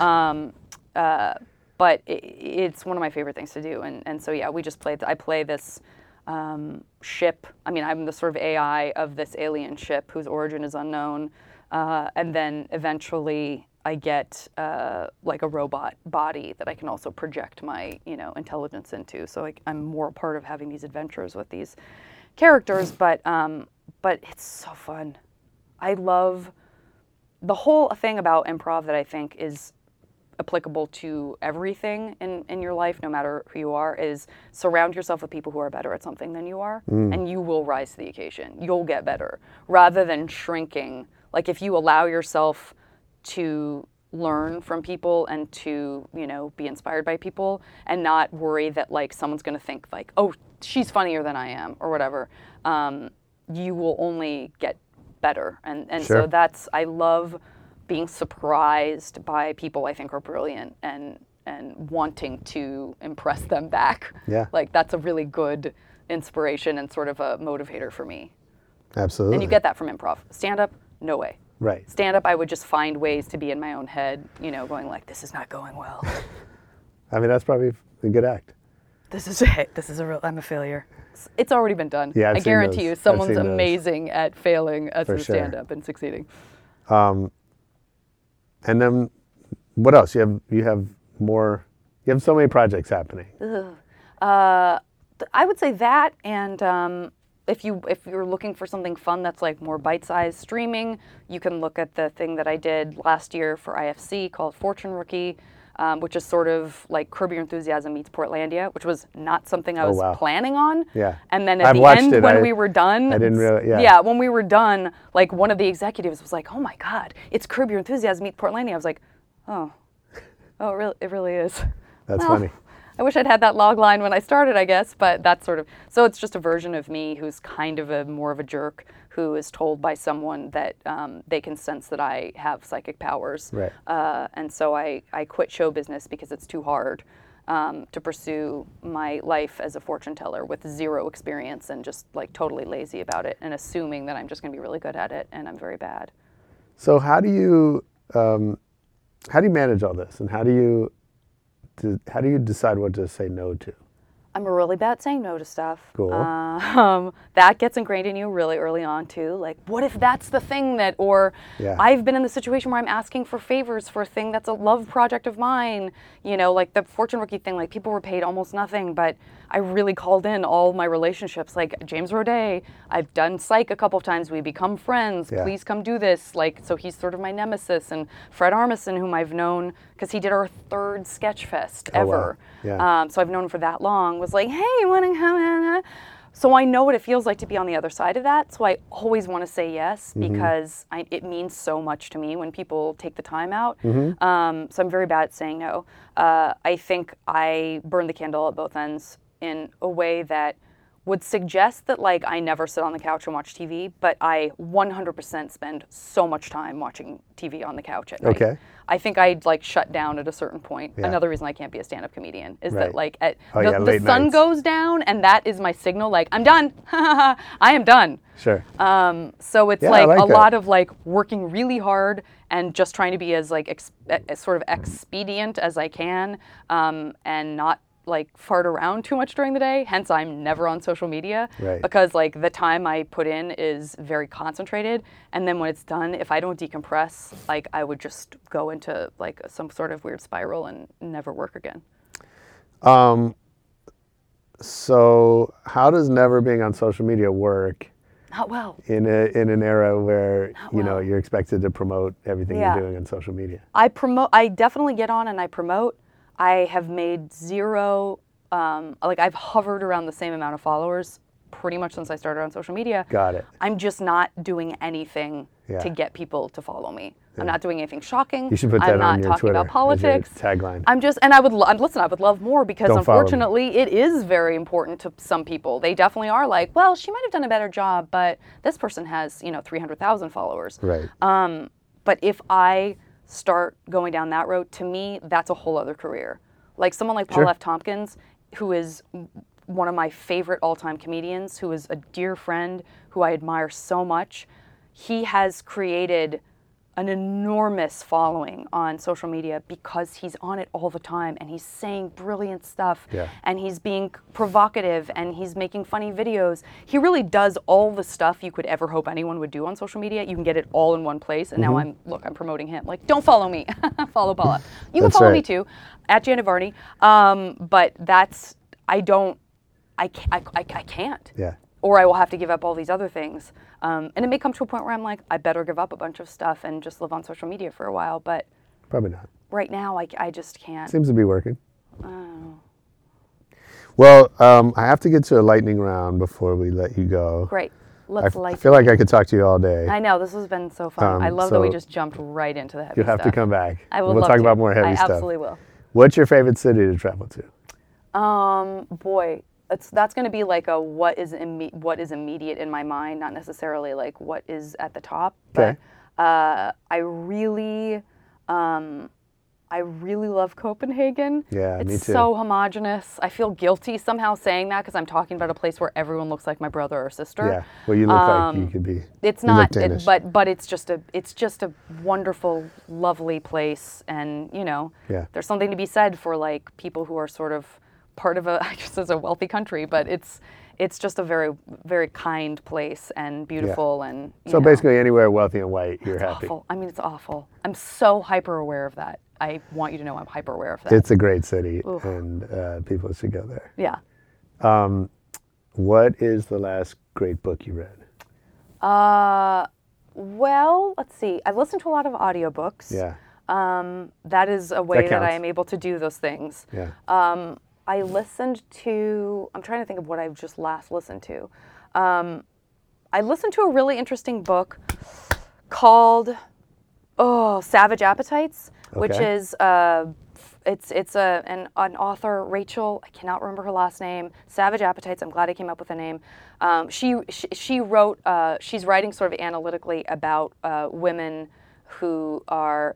But it's one of my favorite things to do. And so, yeah, I play this ship. I mean, I'm the sort of AI of this alien ship whose origin is unknown. And then eventually I get like a robot body that I can also project my, intelligence into. So I'm more a part of having these adventures with these characters, but it's so fun. I love the whole thing about improv that I think is applicable to everything in your life, no matter who you are, is surround yourself with people who are better at something than you are, and you will rise to the occasion. You'll get better, rather than shrinking. Like if you allow yourself to learn from people and to, be inspired by people and not worry that like someone's going to think like, oh, she's funnier than I am or whatever, you will only get better. And Sure. so I love being surprised by people I think are brilliant and wanting to impress them back. Yeah. Like that's a really good inspiration and sort of a motivator for me. Absolutely. And you get that from improv. Stand-up, no way. Right. Stand-up, I would just find ways to be in my own head, going like, this is not going well. I mean, that's probably a good act. This is I'm a failure. It's already been done. Yeah, I've I seen guarantee those. you, I've someone's seen those. amazing at failing as For a sure. stand-up and succeeding. And then what else? You have more. You have so many projects happening. I would say that, and if you're looking for something fun that's like more bite-sized streaming, you can look at the thing that I did last year for IFC called Fortune Rookie, which is sort of like Curb Your Enthusiasm meets Portlandia, which was not something I was wow. planning on. Yeah. And then at I've the watched end, it. when we were done, I didn't really. Yeah. yeah, when we were done, like one of the executives was like, "Oh my God, it's Curb Your Enthusiasm meets Portlandia." I was like, "Oh, it really is." That's Well, funny. I wish I'd had that log line when I started, I guess, but that's sort of, so it's just a version of me who's kind of more of a jerk who is told by someone that they can sense that I have psychic powers. Right. And so I quit show business because it's too hard to pursue my life as a fortune teller with zero experience and just like totally lazy about it and assuming that I'm just going to be really good at it, and I'm very bad. So how do you manage all this, and how do you decide what to say no to? I'm really bad at saying no to stuff. Cool. That gets ingrained in you really early on too. Like, what if that's the thing that, or Yeah. I've been in the situation where I'm asking for favors for a thing that's a love project of mine. Like the Fortune Rookie thing, like people were paid almost nothing, but I really called in all my relationships. Like James Roday, I've done psych a couple of times. We become friends. Yeah. Please come do this. Like, so he's sort of my nemesis. And Fred Armisen, whom I've known because he did our third Sketchfest Oh, wow. ever. Yeah. So I've known him for that long, was like, hey, you want to come? So I know what it feels like to be on the other side of that. So I always want to say yes because it means so much to me when people take the time out. So I'm very bad at saying no. I think I burn the candle at both ends in a way that would suggest that like I never sit on the couch and watch TV, but I 100% spend so much time watching TV on the couch at night. Okay. I think I'd like shut down at a certain point. Yeah. Another reason I can't be a stand-up comedian is Right. that like Oh, the yeah, late sun nights. goes down and that is my signal. Like I'm done. I am done. Sure. So it's Yeah, I like like a that. lot of like working really hard and just trying to be as like as sort of expedient as I can, and not like fart around too much during the day. Hence, I'm never on social media Right. because like the time I put in is very concentrated. And then when it's done, if I don't decompress, like I would just go into like some sort of weird spiral and never work again. So how does never being on social media work Not well. in an era where well. you're expected to promote everything Yeah. you're doing on social media? I definitely get on and I promote. I have made zero, I've hovered around the same amount of followers pretty much since I started on social media. Got it. I'm just not doing anything Yeah. to get people to follow me. I'm not doing anything shocking. You should put that I'm on not your talking Twitter about politics. as your tagline. I'm just, and I would listen. I would love more because Don't follow me. unfortunately, it is very important to some people. They definitely are like, well, she might have done a better job, but this person has 300,000 followers. Right. But if I start going down that road, to me, that's a whole other career. Like someone like Paul Sure. F. Tompkins, who is one of my favorite all-time comedians, who is a dear friend, who I admire so much. He has created an enormous following on social media because he's on it all the time and he's saying brilliant stuff Yeah. and he's being provocative and he's making funny videos. He really does all the stuff you could ever hope anyone would do on social media. You can get it all in one place. And now I'm promoting him. Like, don't follow me. Follow Paula. You can That's follow me right. too, at Janet Varney. But that's, I can't. Yeah. Or I will have to give up all these other things. And it may come to a point where I'm like, I better give up a bunch of stuff and just live on social media for a while. But Probably not. right now, I just can't. Seems to be working. Well, I have to get to a lightning round before we let you go. Great. I Let's like. feel like I could talk to you all day. I know, this has been so fun. I love that we so just jumped right into the heavy You'll have stuff. to come back. I will We'll love talk to. about more heavy stuff. I absolutely will. What's your favorite city to travel to? Boy, that's going to be like a what is immediate in my mind, not necessarily like what is at the top. Okay. But I really, I really love Copenhagen. Yeah, it's me too. so homogenous. I feel guilty somehow saying that because I'm talking about a place where everyone looks like my brother or sister. Yeah. Well, you look like you could be. It's you not, look Danish. but it's just a wonderful, lovely place, and Yeah. there's something to be said for like people who are sort of part of I guess it's a wealthy country, but it's just a very, very kind place and beautiful and. So basically, anywhere wealthy and white, you're happy. Awful. I mean, it's awful. I'm so hyper aware of that. I want you to know I'm hyper aware of that. It's a great city, and people should go there. Yeah. What is the last great book you read? Well, let's see. I've listened to a lot of audiobooks. Yeah. That is a way that I counts. am able to do those things. Yeah. I listened to, I'm trying to think of what I've just last listened to. I listened to a really interesting book called Savage Appetites, which Okay. is it's an author, Rachel, I cannot remember her last name. Savage Appetites. I'm glad I came up with a name. She wrote. She's writing sort of analytically about women who are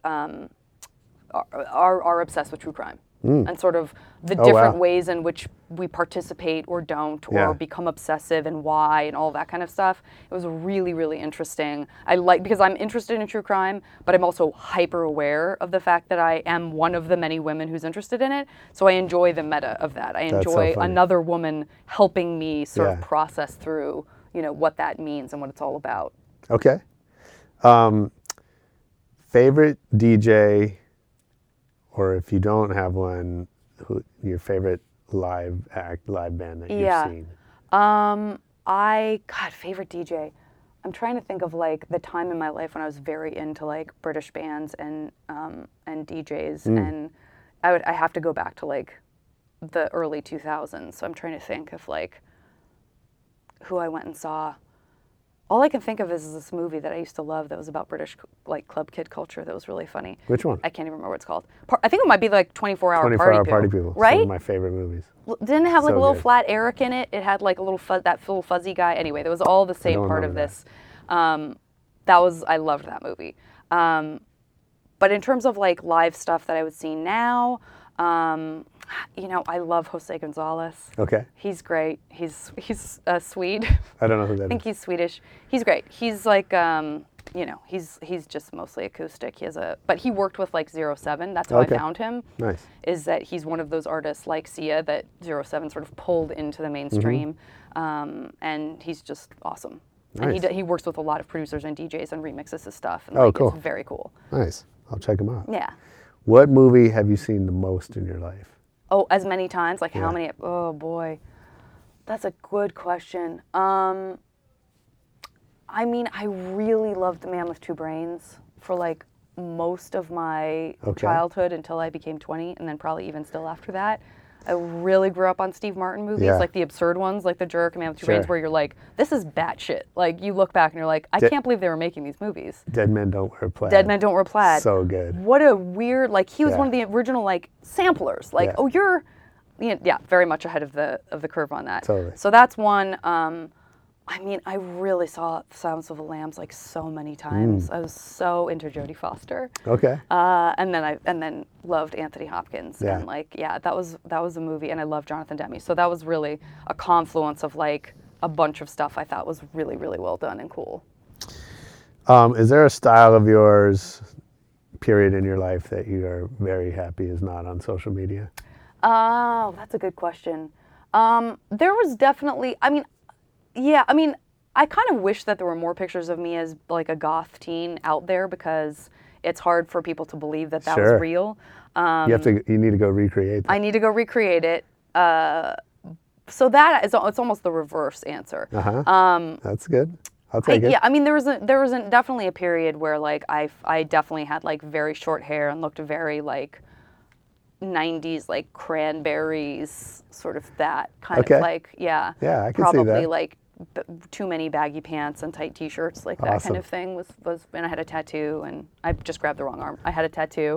obsessed with true crime. And sort of the different wow. ways in which we participate or don't, or Yeah. become obsessive, and why, and all that kind of stuff. It was really, really interesting. Because I'm interested in true crime, but I'm also hyper aware of the fact that I am one of the many women who's interested in it. So I enjoy the meta of that. I That's so enjoy funny. another woman helping me sort of Yeah. process through, what that means and what it's all about. Okay. Favorite DJ, or if you don't have one, your favorite live band that Yeah. you've seen? Favorite DJ. I'm trying to think of like the time in my life when I was very into like British bands and DJs, and I have to go back to like the early 2000s. So I'm trying to think of like who I went and saw. All I can think of is this movie that I used to love that was about British like club kid culture that was really funny. Which one? I can't even remember what it's called. I think it might be like 24-hour 24-Hour Party People. Right? Some of my favorite movies. Didn't it have like So a little good. flat Eric in it? It had like a little that little fuzzy guy. Anyway, that was all the same don't part of remember this. I loved that movie. But in terms of like live stuff that I would see now, I love Jose Gonzalez. Okay. He's great. He's Swede. I don't know who that I think is. he's Swedish. He's great. He's like he's just mostly acoustic. But he worked with like 07. That's how Okay. I found him. Nice. Is that he's one of those artists like Sia that 07 sort of pulled into the mainstream, and he's just awesome. Nice. And he works with a lot of producers and DJs and remixes his stuff. And Oh, like, cool. It's very cool. Nice. I'll check them out. Yeah. What movie have you seen the most in your life? Oh, as many times? Like Yeah. how many? Oh boy, that's a good question. I mean, I really loved The Man with Two Brains for like most of my Okay. childhood until I became 20, and then probably even still after that. I really grew up on Steve Martin movies, Yeah. like the absurd ones, like The Jerk, Man with Two Sure. Brains, where you're like, this is batshit. Like you look back and you're like, I can't believe they were making these movies. Dead Men Don't Wear Plaid. Dead Men Don't Wear Plaid. So good. What a weird, like he was Yeah. one of the original like samplers. Like, Yeah. oh, you're, yeah, very much ahead of the curve on that. Totally. So that's one. I mean, I really saw Silence of the Lambs like so many times. I was so into Jodie Foster. Okay. And then loved Anthony Hopkins. Yeah. And like, yeah, that was a movie, and I love Jonathan Demme. So that was really a confluence of like a bunch of stuff I thought was really, really well done and cool. Is there a style of yours, period, in your life that you are very happy is not on social media? Oh, that's a good question. There was definitely, I kind of wish that there were more pictures of me as like a goth teen out there, because it's hard for people to believe that was Sure. real. You need to go recreate that. I need to go recreate it. So it's almost the reverse answer. That's good. I'll take it. Yeah, I mean, there was definitely a period where like I definitely had like very short hair and looked very like 90s like Cranberries, sort of that kind Okay. of like, yeah. Yeah, I can see probably that. like too many baggy pants and tight t-shirts, like that Awesome. kind of thing was and I had a tattoo, and I just grabbed the wrong arm. I had a tattoo.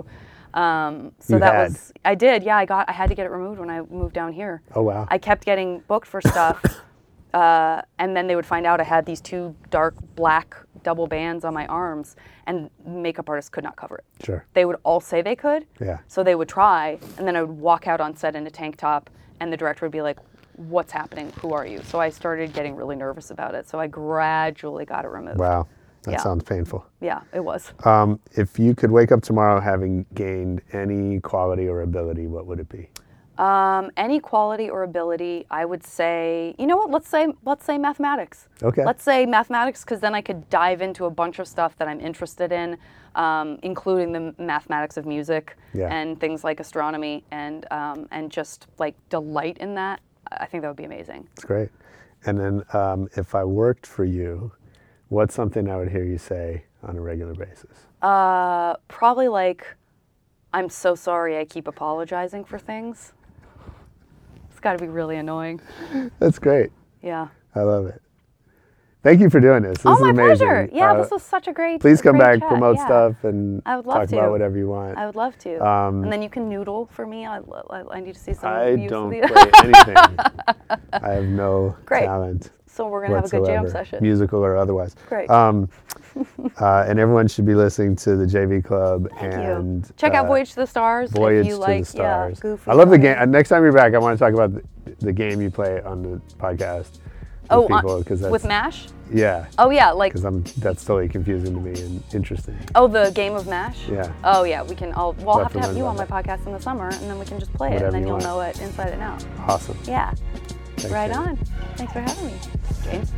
I did. Yeah, I had to get it removed when I moved down here. Oh, wow. I kept getting booked for stuff and then they would find out I had these 2 dark black double bands on my arms, and makeup artists could not cover it. Sure. They would all say they could. Yeah. So they would try, and then I would walk out on set in a tank top, and the director would be like, "What's happening? Who are you?" So I started getting really nervous about it. So I gradually got it removed. Wow. That Yeah. sounds painful. Yeah, it was. If you could wake up tomorrow having gained any quality or ability, what would it be? Any quality or ability, I would say, you know what? Let's say mathematics. Okay. Let's say mathematics, because then I could dive into a bunch of stuff that I'm interested in, including the mathematics of music Yeah. and things like astronomy, and just like delight in that. I think that would be amazing. That's great. And then if I worked for you, what's something I would hear you say on a regular basis? Probably like, "I'm so sorry. I keep apologizing for things." It's got to be really annoying. That's great. Yeah. I love it. Thank you for doing this. This Oh, is my amazing. pleasure. Yeah, this was such a great. Please come great back, chat. promote Yeah. stuff, and I would love talk to. about whatever you want. I would love to. and then you can noodle for me. I need to see some. I of you. don't play anything. I have no Great. talent. So we're gonna have a good jam whatsoever, session. musical or otherwise. Great. And everyone should be listening to the JV Club. Thank and you. Check out Voyage to the Stars Voyage if you to like. the Stars. Yeah, goofy. I love the game. fun. Next time you're back, I want to talk about the game you play on the podcast. Oh, people, 'cause that's, with MASH. yeah, Oh yeah, like because that's totally confusing to me and interesting. the game of MASH. Yeah. Oh yeah, we can. We'll We'll have to have learn you on my about podcast in the summer, and then we can just play it, Whatever and then you you'll want. know it inside and out. Awesome. Yeah. Thanks, Right Janet. on. Thanks for having me, James.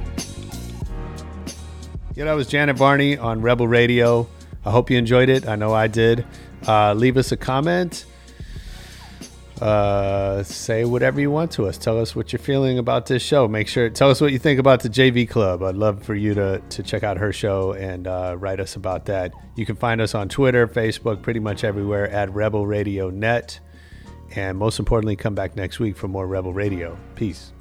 Yeah, that was Janet Varney on Rebel Radio. I hope you enjoyed it. I know I did. Leave us a comment. Say whatever you want to us. Tell us what you're feeling about this show. Tell us what you think about the JV Club. I'd love for you to check out her show and write us about that. You can find us on Twitter, Facebook, pretty much everywhere at Rebel Radio Net. And most importantly, come back next week for more Rebel Radio. Peace.